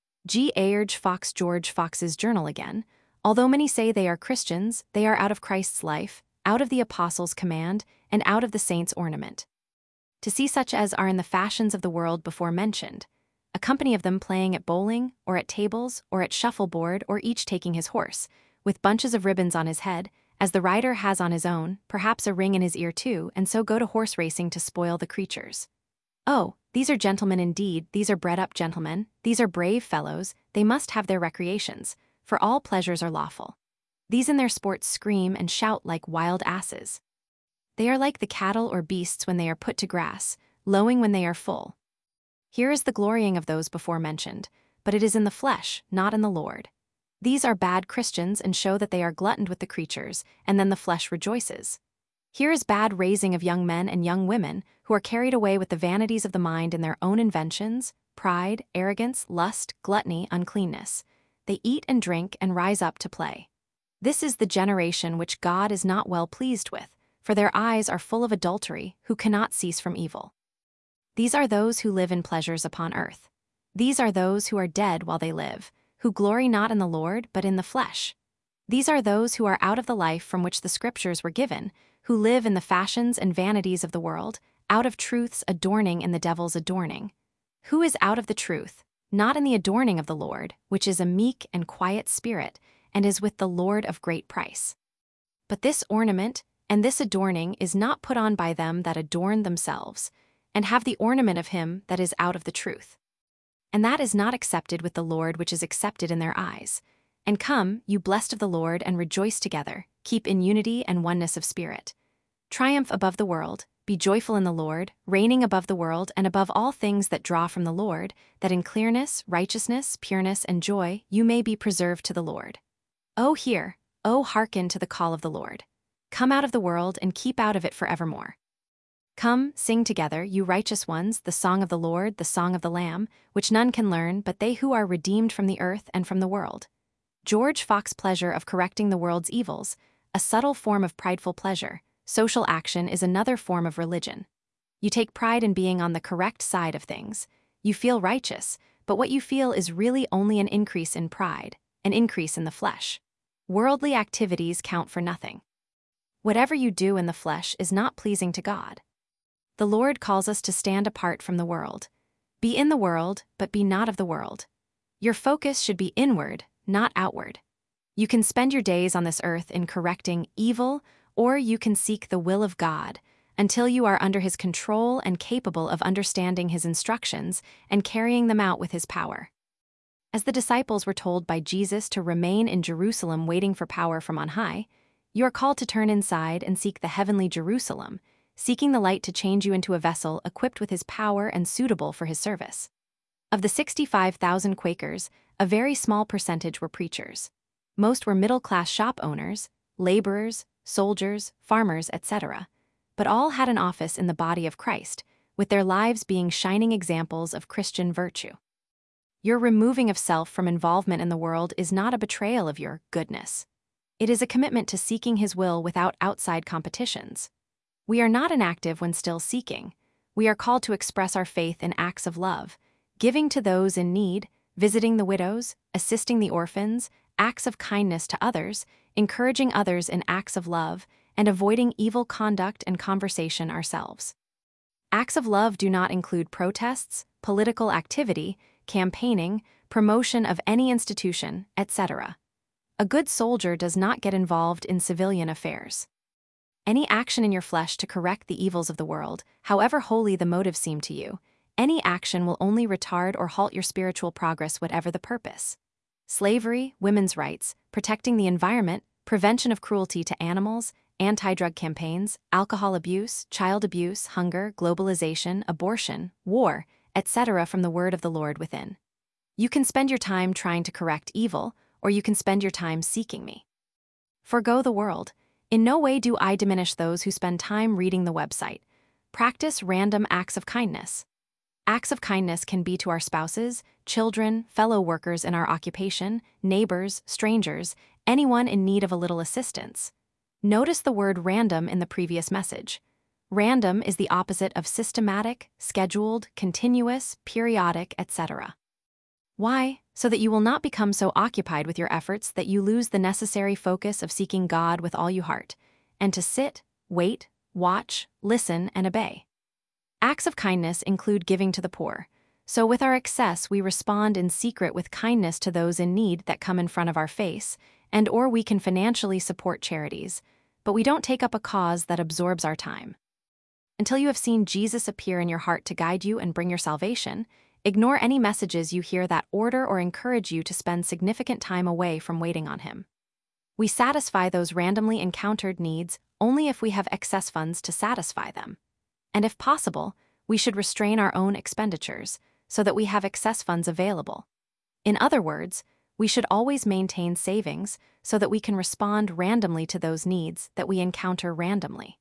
G. George Fox George Fox's Journal again. Although many say they are Christians, they are out of Christ's life, out of the apostles' command, and out of the saints' ornament. To see such as are in the fashions of the world before mentioned, a company of them playing at bowling, or at tables, or at shuffleboard, or each taking his horse, with bunches of ribbons on his head, as the rider has on his own, perhaps a ring in his ear too, and so go to horse racing to spoil the creatures. Oh, these are gentlemen indeed, these are bred-up gentlemen, these are brave fellows, they must have their recreations, for all pleasures are lawful. These in their sports scream and shout like wild asses. They are like the cattle or beasts when they are put to grass, lowing when they are full. Here is the glorying of those before mentioned, but it is in the flesh, not in the Lord. These are bad Christians and show that they are gluttoned with the creatures, and then the flesh rejoices. Here is bad raising of young men and young women who are carried away with the vanities of the mind in their own inventions, pride, arrogance, lust, gluttony, uncleanness. They eat and drink and rise up to play. This is the generation which God is not well pleased with, for their eyes are full of adultery, who cannot cease from evil. These are those who live in pleasures upon earth. These are those who are dead while they live, who glory not in the Lord but in the flesh. These are those who are out of the life from which the Scriptures were given, who live in the fashions and vanities of the world, out of truth's adorning in the devil's adorning. Who is out of the truth, not in the adorning of the Lord, which is a meek and quiet spirit, and is with the Lord of great price. But this ornament and this adorning is not put on by them that adorn themselves, and have the ornament of him that is out of the truth. And that is not accepted with the Lord which is accepted in their eyes. And come, you blessed of the Lord, and rejoice together, keep in unity and oneness of spirit. Triumph above the world, be joyful in the Lord, reigning above the world and above all things that draw from the Lord, that in clearness, righteousness, pureness, and joy you may be preserved to the Lord. O hear, O hearken to the call of the Lord. Come out of the world and keep out of it forevermore. Come, sing together, you righteous ones, the song of the Lord, the song of the Lamb, which none can learn but they who are redeemed from the earth and from the world. George Fox pleasure of correcting the world's evils, a subtle form of prideful pleasure. Social action is another form of religion. You take pride in being on the correct side of things. You feel righteous, but what you feel is really only an increase in pride, an increase in the flesh. Worldly activities count for nothing. Whatever you do in the flesh is not pleasing to God. The Lord calls us to stand apart from the world. Be in the world, but be not of the world. Your focus should be inward, not outward. You can spend your days on this earth in correcting evil, or you can seek the will of God until you are under his control and capable of understanding his instructions and carrying them out with his power. As the disciples were told by Jesus to remain in Jerusalem waiting for power from on high, you are called to turn inside and seek the heavenly Jerusalem, seeking the light to change you into a vessel equipped with his power and suitable for his service. Of the sixty-five thousand Quakers, a very small percentage were preachers. Most were middle-class shop owners, laborers, soldiers, farmers, et cetera, but all had an office in the body of Christ, with their lives being shining examples of Christian virtue. Your removing of self from involvement in the world is not a betrayal of your goodness. It is a commitment to seeking his will without outside competitions. We are not inactive when still seeking. We are called to express our faith in acts of love, giving to those in need, visiting the widows, assisting the orphans, acts of kindness to others, encouraging others in acts of love, and avoiding evil conduct and conversation ourselves. Acts of love do not include protests, political activity, campaigning, promotion of any institution, et cetera. A good soldier does not get involved in civilian affairs. Any action in your flesh to correct the evils of the world, however holy the motive seem to you, any action will only retard or halt your spiritual progress, whatever the purpose. Slavery, women's rights, protecting the environment, prevention of cruelty to animals, anti-drug campaigns, alcohol abuse, child abuse, hunger, globalization, abortion, war, et cetera from the word of the Lord within. You can spend your time trying to correct evil, or you can spend your time seeking me. Forgo the world. In no way do I diminish those who spend time reading the website. Practice random acts of kindness. Acts of kindness can be to our spouses, children, fellow workers in our occupation, neighbors, strangers, anyone in need of a little assistance. Notice the word random in the previous message. Random is the opposite of systematic, scheduled, continuous, periodic, et cetera. Why? So that you will not become so occupied with your efforts that you lose the necessary focus of seeking God with all your heart, and to sit, wait, watch, listen, and obey. Acts of kindness include giving to the poor. So with our excess, we respond in secret with kindness to those in need that come in front of our face, and or we can financially support charities, but we don't take up a cause that absorbs our time. Until you have seen Jesus appear in your heart to guide you and bring your salvation, ignore any messages you hear that order or encourage you to spend significant time away from waiting on him. We satisfy those randomly encountered needs only if we have excess funds to satisfy them. And if possible, we should restrain our own expenditures so that we have excess funds available. In other words, we should always maintain savings so that we can respond randomly to those needs that we encounter randomly.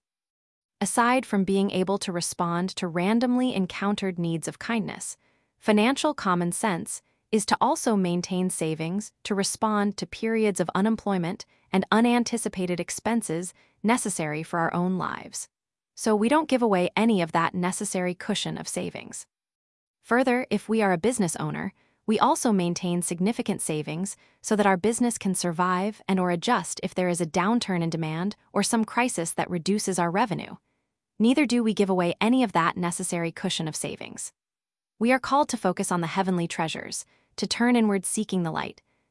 Aside from being able to respond to randomly encountered needs of kindness, financial common sense is to also maintain savings to respond to periods of unemployment and unanticipated expenses necessary for our own lives. So we don't give away any of that necessary cushion of savings. Further, if we are a business owner, we also maintain significant savings so that our business can survive and or adjust if there is a downturn in demand or some crisis that reduces our revenue. Neither do we give away any of that necessary cushion of savings. We are called to focus on the heavenly treasures, to turn inward seeking the light,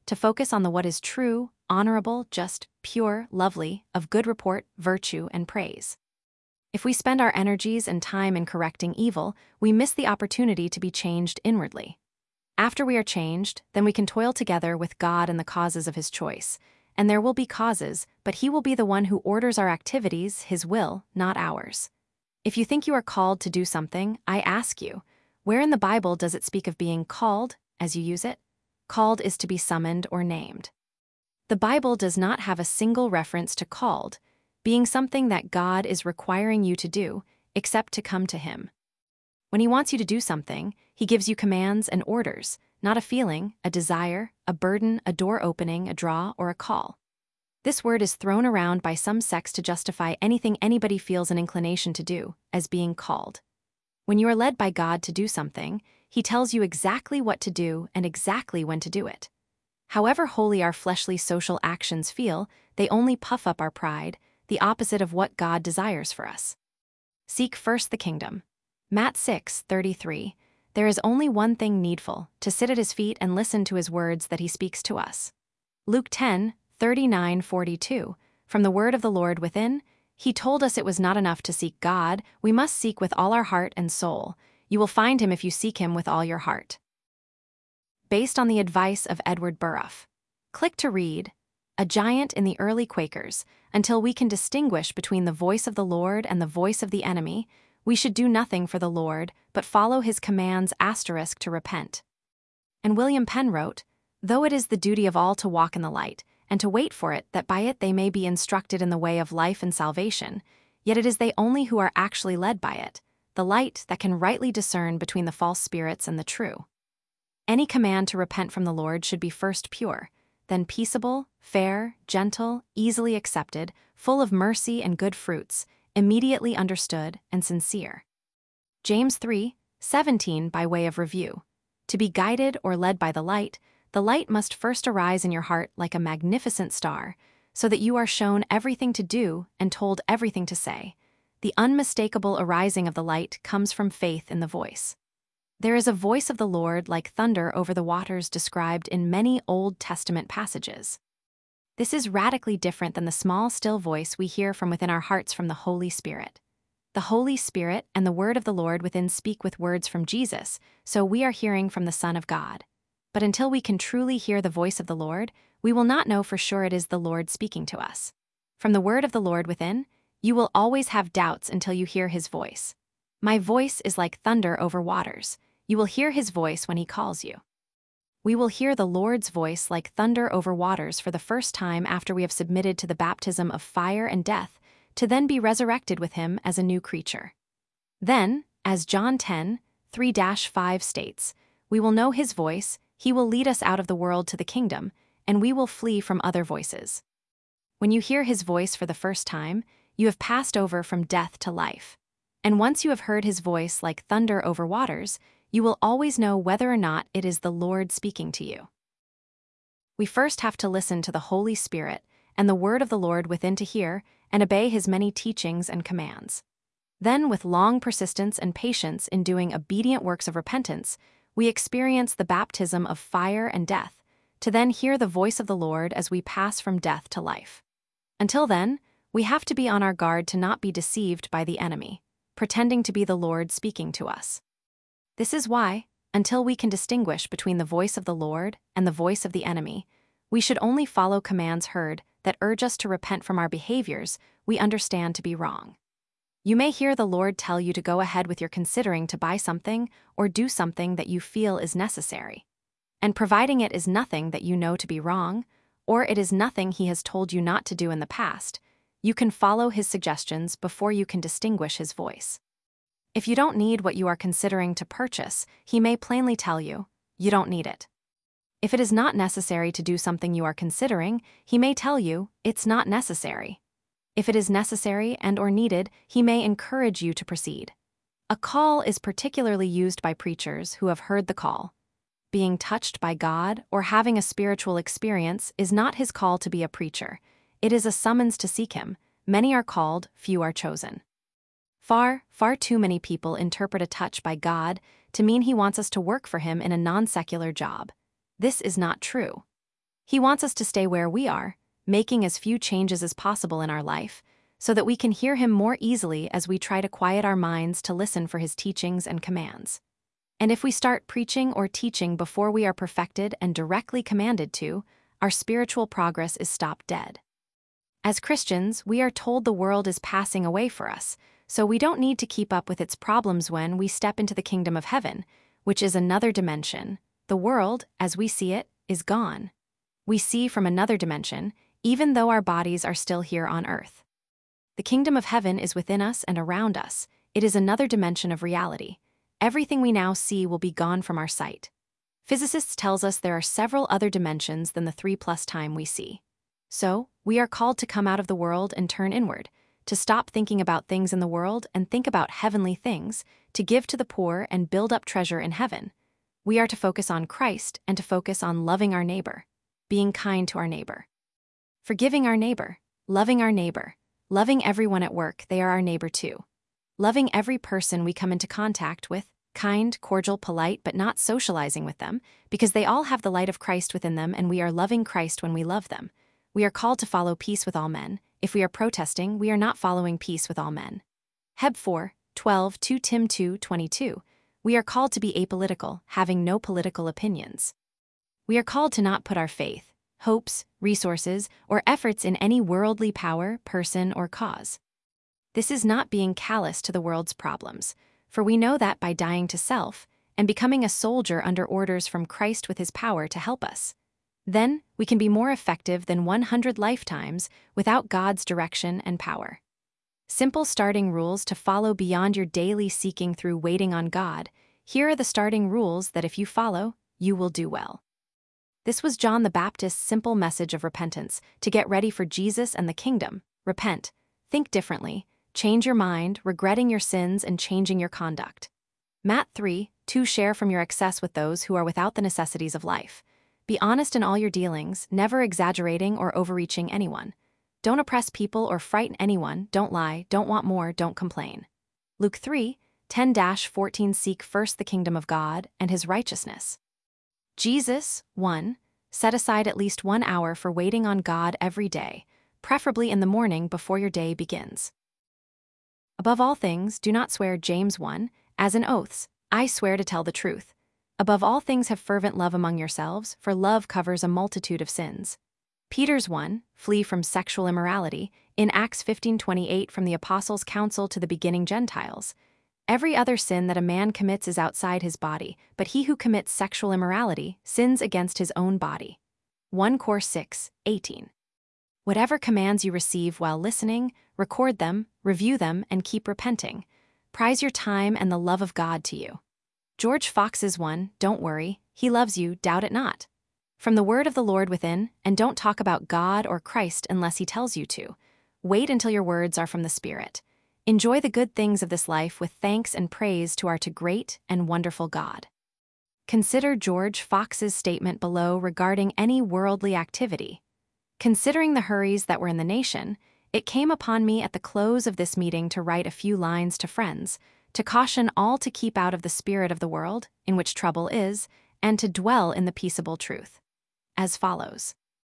to focus on the what is true, honorable, just, pure, lovely, of good report, virtue, and praise. If we spend our energies and time in correcting evil, we miss the opportunity to be changed inwardly. After we are changed, then we can toil together with God in the causes of His choice. And there will be causes, but He will be the one who orders our activities, His will, not ours. If you think you are called to do something, I ask you, where in the Bible does it speak of being called, as you use it? Called is to be summoned or named. The Bible does not have a single reference to called, being something that God is requiring you to do, except to come to Him. When He wants you to do something, He gives you commands and orders, not a feeling, a desire, a burden, a door opening, a draw, or a call. This word is thrown around by some sects to justify anything anybody feels an inclination to do, as being called. When you are led by God to do something, He tells you exactly what to do and exactly when to do it. However holy our fleshly social actions feel, they only puff up our pride, the opposite of what God desires for us. Seek first the kingdom. Matthew six thirty-three. There is only one thing needful, to sit at His feet and listen to His words that He speaks to us. Luke ten thirty-nine forty-two. From the word of the Lord within, He told us it was not enough to seek God, we must seek with all our heart and soul. You will find Him if you seek Him with all your heart. Based on the advice of Edward Burruff. Click to read, A Giant in the Early Quakers. Until we can distinguish between the voice of the Lord and the voice of the enemy, we should do nothing for the Lord, but follow His commands asterisk to repent. And William Penn wrote, Though it is the duty of all to walk in the light, and to wait for it, that by it they may be instructed in the way of life and salvation, yet it is they only who are actually led by it, the light that can rightly discern between the false spirits and the true. Any command to repent from the Lord should be first pure, then peaceable, fair, gentle, easily accepted, full of mercy and good fruits, immediately understood and sincere. James three seventeen by way of review. To be guided or led by the light, the light must first arise in your heart like a magnificent star, so that you are shown everything to do and told everything to say. The unmistakable arising of the light comes from faith in the voice. There is a voice of the Lord like thunder over the waters described in many Old Testament passages. This is radically different than the small, still voice we hear from within our hearts from the Holy Spirit. The Holy Spirit and the word of the Lord within speak with words from Jesus, so we are hearing from the Son of God. But until we can truly hear the voice of the Lord, we will not know for sure it is the Lord speaking to us. From the word of the Lord within, you will always have doubts until you hear His voice. My voice is like thunder over waters. You will hear His voice when He calls you. We will hear the Lord's voice like thunder over waters for the first time after we have submitted to the baptism of fire and death, to then be resurrected with Him as a new creature. Then, as John ten three to five states, we will know His voice, He will lead us out of the world to the kingdom, and we will flee from other voices. When you hear His voice for the first time, you have passed over from death to life. And once you have heard His voice like thunder over waters, you will always know whether or not it is the Lord speaking to you. We first have to listen to the Holy Spirit and the word of the Lord within to hear and obey His many teachings and commands. Then, with long persistence and patience in doing obedient works of repentance, we experience the baptism of fire and death, to then hear the voice of the Lord as we pass from death to life. Until then, we have to be on our guard to not be deceived by the enemy, pretending to be the Lord speaking to us. This is why, until we can distinguish between the voice of the Lord and the voice of the enemy, we should only follow commands heard that urge us to repent from our behaviors we understand to be wrong. You may hear the Lord tell you to go ahead with your considering to buy something or do something that you feel is necessary. And providing it is nothing that you know to be wrong, or it is nothing He has told you not to do in the past, you can follow His suggestions before you can distinguish His voice. If you don't need what you are considering to purchase, He may plainly tell you, you don't need it. If it is not necessary to do something you are considering, He may tell you, it's not necessary. If it is necessary and or needed, He may encourage you to proceed. A call is particularly used by preachers who have heard the call. Being touched by God or having a spiritual experience is not His call to be a preacher. It is a summons to seek Him. Many are called, few are chosen. Far, far too many people interpret a touch by God to mean He wants us to work for Him in a non-secular job. This is not true. He wants us to stay where we are, making as few changes as possible in our life, so that we can hear Him more easily as we try to quiet our minds to listen for His teachings and commands. And if we start preaching or teaching before we are perfected and directly commanded to, our spiritual progress is stopped dead. As Christians, we are told the world is passing away for us, so we don't need to keep up with its problems when we step into the kingdom of heaven, which is another dimension. The world, as we see it, is gone. We see from another dimension, even though our bodies are still here on earth. The kingdom of heaven is within us and around us. It is another dimension of reality. Everything we now see will be gone from our sight. Physicists tells us there are several other dimensions than the three plus time we see. So, we are called to come out of the world and turn inward, to stop thinking about things in the world and think about heavenly things, to give to the poor and build up treasure in heaven. We are to focus on Christ and to focus on loving our neighbor, being kind to our neighbor, forgiving our neighbor, loving our neighbor, loving everyone at work, they are our neighbor too. Loving every person we come into contact with, kind, cordial, polite, but not socializing with them, because they all have the light of Christ within them and we are loving Christ when we love them. We are called to follow peace with all men. If we are protesting, we are not following peace with all men. Heb four, twelve, Second Timothy two, twenty-two. We are called to be apolitical, having no political opinions. We are called to not put our faith, hopes, resources, or efforts in any worldly power, person, or cause. This is not being callous to the world's problems, for we know that by dying to self and becoming a soldier under orders from Christ with His power to help us, then we can be more effective than one hundred lifetimes without God's direction and power. Simple starting rules to follow beyond your daily seeking through waiting on God. Here are the starting rules that if you follow, you will do well. This was John the Baptist's simple message of repentance to get ready for Jesus and the kingdom. Repent, think differently, change your mind, regretting your sins and changing your conduct. Matthew three, two Share from your excess with those who are without the necessities of life. Be honest in all your dealings, never exaggerating or overreaching anyone. Don't oppress people or frighten anyone, don't lie, don't want more, don't complain. Luke three, ten to fourteen Seek first the kingdom of God and His righteousness. Jesus, one. Set aside at least one hour for waiting on God every day, preferably in the morning before your day begins. Above all things, do not swear. James one, as in oaths, I swear to tell the truth. Above all things have fervent love among yourselves, for love covers a multitude of sins. Peter's one, Flee from sexual immorality, in Acts fifteen twenty-eight from the Apostles' Council to the beginning Gentiles. Every other sin that a man commits is outside his body, but he who commits sexual immorality sins against his own body. First Cor six, eighteen. Whatever commands you receive while listening, record them, review them, and keep repenting. Prize your time and the love of God to you. George Fox's one, Don't worry, He loves you, doubt it not. From the word of the Lord within, and don't talk about God or Christ unless He tells you to. Wait until your words are from the Spirit. Enjoy the good things of this life with thanks and praise to our to great and wonderful God. Consider George Fox's statement below regarding any worldly activity. Considering the hurries that were in the nation, it came upon me at the close of this meeting to write a few lines to friends, to caution all to keep out of the spirit of the world, in which trouble is, and to dwell in the peaceable truth. As follows.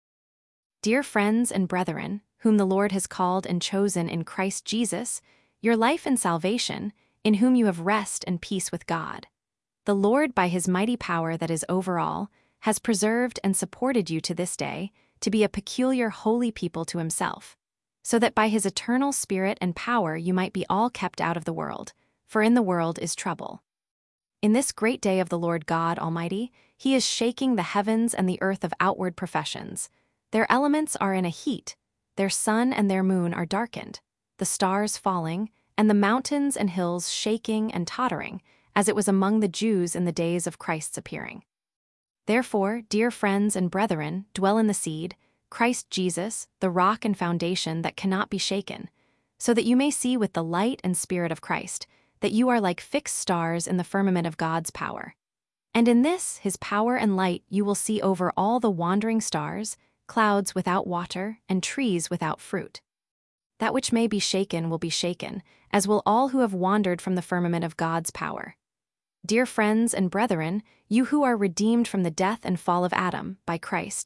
Dear friends and brethren, whom the Lord has called and chosen in Christ Jesus, your life and salvation, in whom you have rest and peace with God. The Lord, by His mighty power that is over all, has preserved and supported you to this day, to be a peculiar holy people to Himself, so that by His eternal Spirit and power you might be all kept out of the world, for in the world is trouble. In this great day of the Lord God Almighty, He is shaking the heavens and the earth of outward professions. Their elements are in a heat, their sun and their moon are darkened, the stars falling, and the mountains and hills shaking and tottering, as it was among the Jews in the days of Christ's appearing. Therefore, dear friends and brethren, dwell in the seed, Christ Jesus, the rock and foundation that cannot be shaken, so that you may see with the light and spirit of Christ, that you are like fixed stars in the firmament of God's power. And in this, His power and light, you will see over all the wandering stars, clouds without water, and trees without fruit. That which may be shaken will be shaken, as will all who have wandered from the firmament of God's power. Dear friends and brethren, you who are redeemed from the death and fall of Adam, by Christ,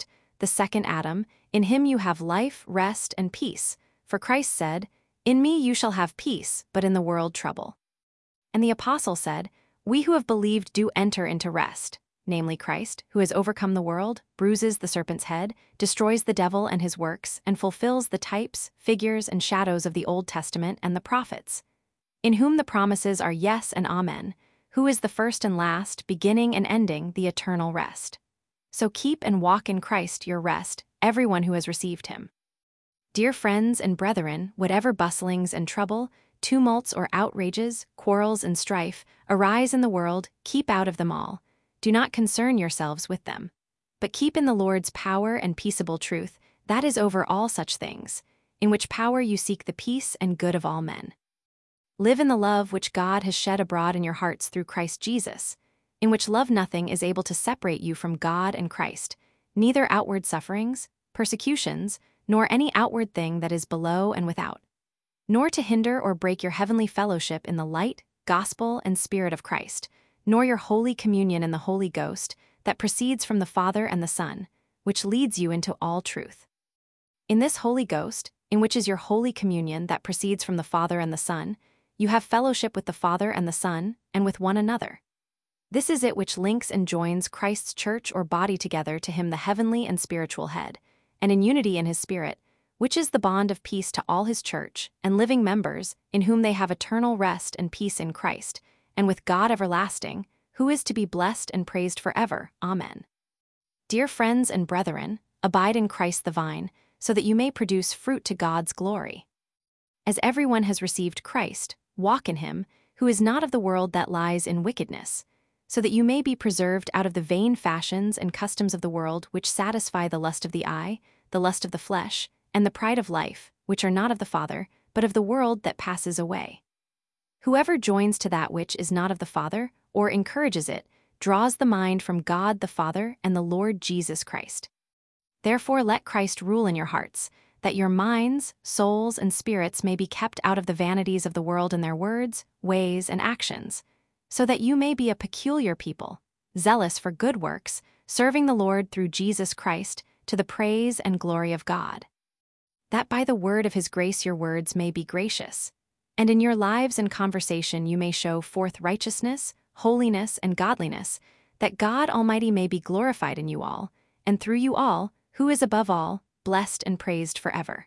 the second Adam, in him you have life, rest, and peace. For Christ said, "In me you shall have peace, but in the world trouble." And the apostle said, "We who have believed do enter into rest," namely Christ, who has overcome the world, bruises the serpent's head, destroys the devil and his works, and fulfills the types, figures, and shadows of the Old Testament and the prophets, in whom the promises are yes and amen, who is the first and last, beginning and ending, the eternal rest. So keep and walk in Christ your rest, everyone who has received him. Dear friends and brethren, whatever bustlings and trouble, tumults or outrages, quarrels and strife, arise in the world, keep out of them all. Do not concern yourselves with them. But keep in the Lord's power and peaceable truth, that is over all such things, in which power you seek the peace and good of all men. Live in the love which God has shed abroad in your hearts through Christ Jesus, in which love nothing is able to separate you from God and Christ, neither outward sufferings, persecutions, nor any outward thing that is below and without, nor to hinder or break your heavenly fellowship in the light, gospel, and Spirit of Christ, nor your holy communion in the Holy Ghost that proceeds from the Father and the Son, which leads you into all truth. In this Holy Ghost, in which is your holy communion that proceeds from the Father and the Son, you have fellowship with the Father and the Son, and with one another. This is it which links and joins Christ's church or body together to him the heavenly and spiritual head, and in unity in his Spirit, which is the bond of peace to all his church and living members, in whom they have eternal rest and peace in Christ, and with God everlasting, who is to be blessed and praised forever. Amen. Dear friends and brethren, abide in Christ the vine, so that you may produce fruit to God's glory. As everyone has received Christ, walk in him, who is not of the world that lies in wickedness, so that you may be preserved out of the vain fashions and customs of the world which satisfy the lust of the eye, the lust of the flesh, and the pride of life, which are not of the Father, but of the world that passes away. Whoever joins to that which is not of the Father, or encourages it, draws the mind from God the Father and the Lord Jesus Christ. Therefore let Christ rule in your hearts, that your minds, souls, and spirits may be kept out of the vanities of the world in their words, ways, and actions, so that you may be a peculiar people, zealous for good works, serving the Lord through Jesus Christ, to the praise and glory of God. That by the word of his grace your words may be gracious, and in your lives and conversation you may show forth righteousness, holiness, and godliness, that God Almighty may be glorified in you all, and through you all, who is above all, blessed and praised forever.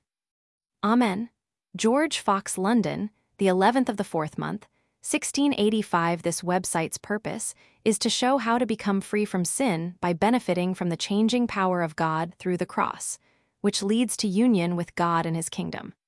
Amen. George Fox, London, the eleventh of the fourth month, sixteen eighty-five. This website's purpose is to show how to become free from sin by benefiting from the changing power of God through the cross, which leads to union with God and his kingdom.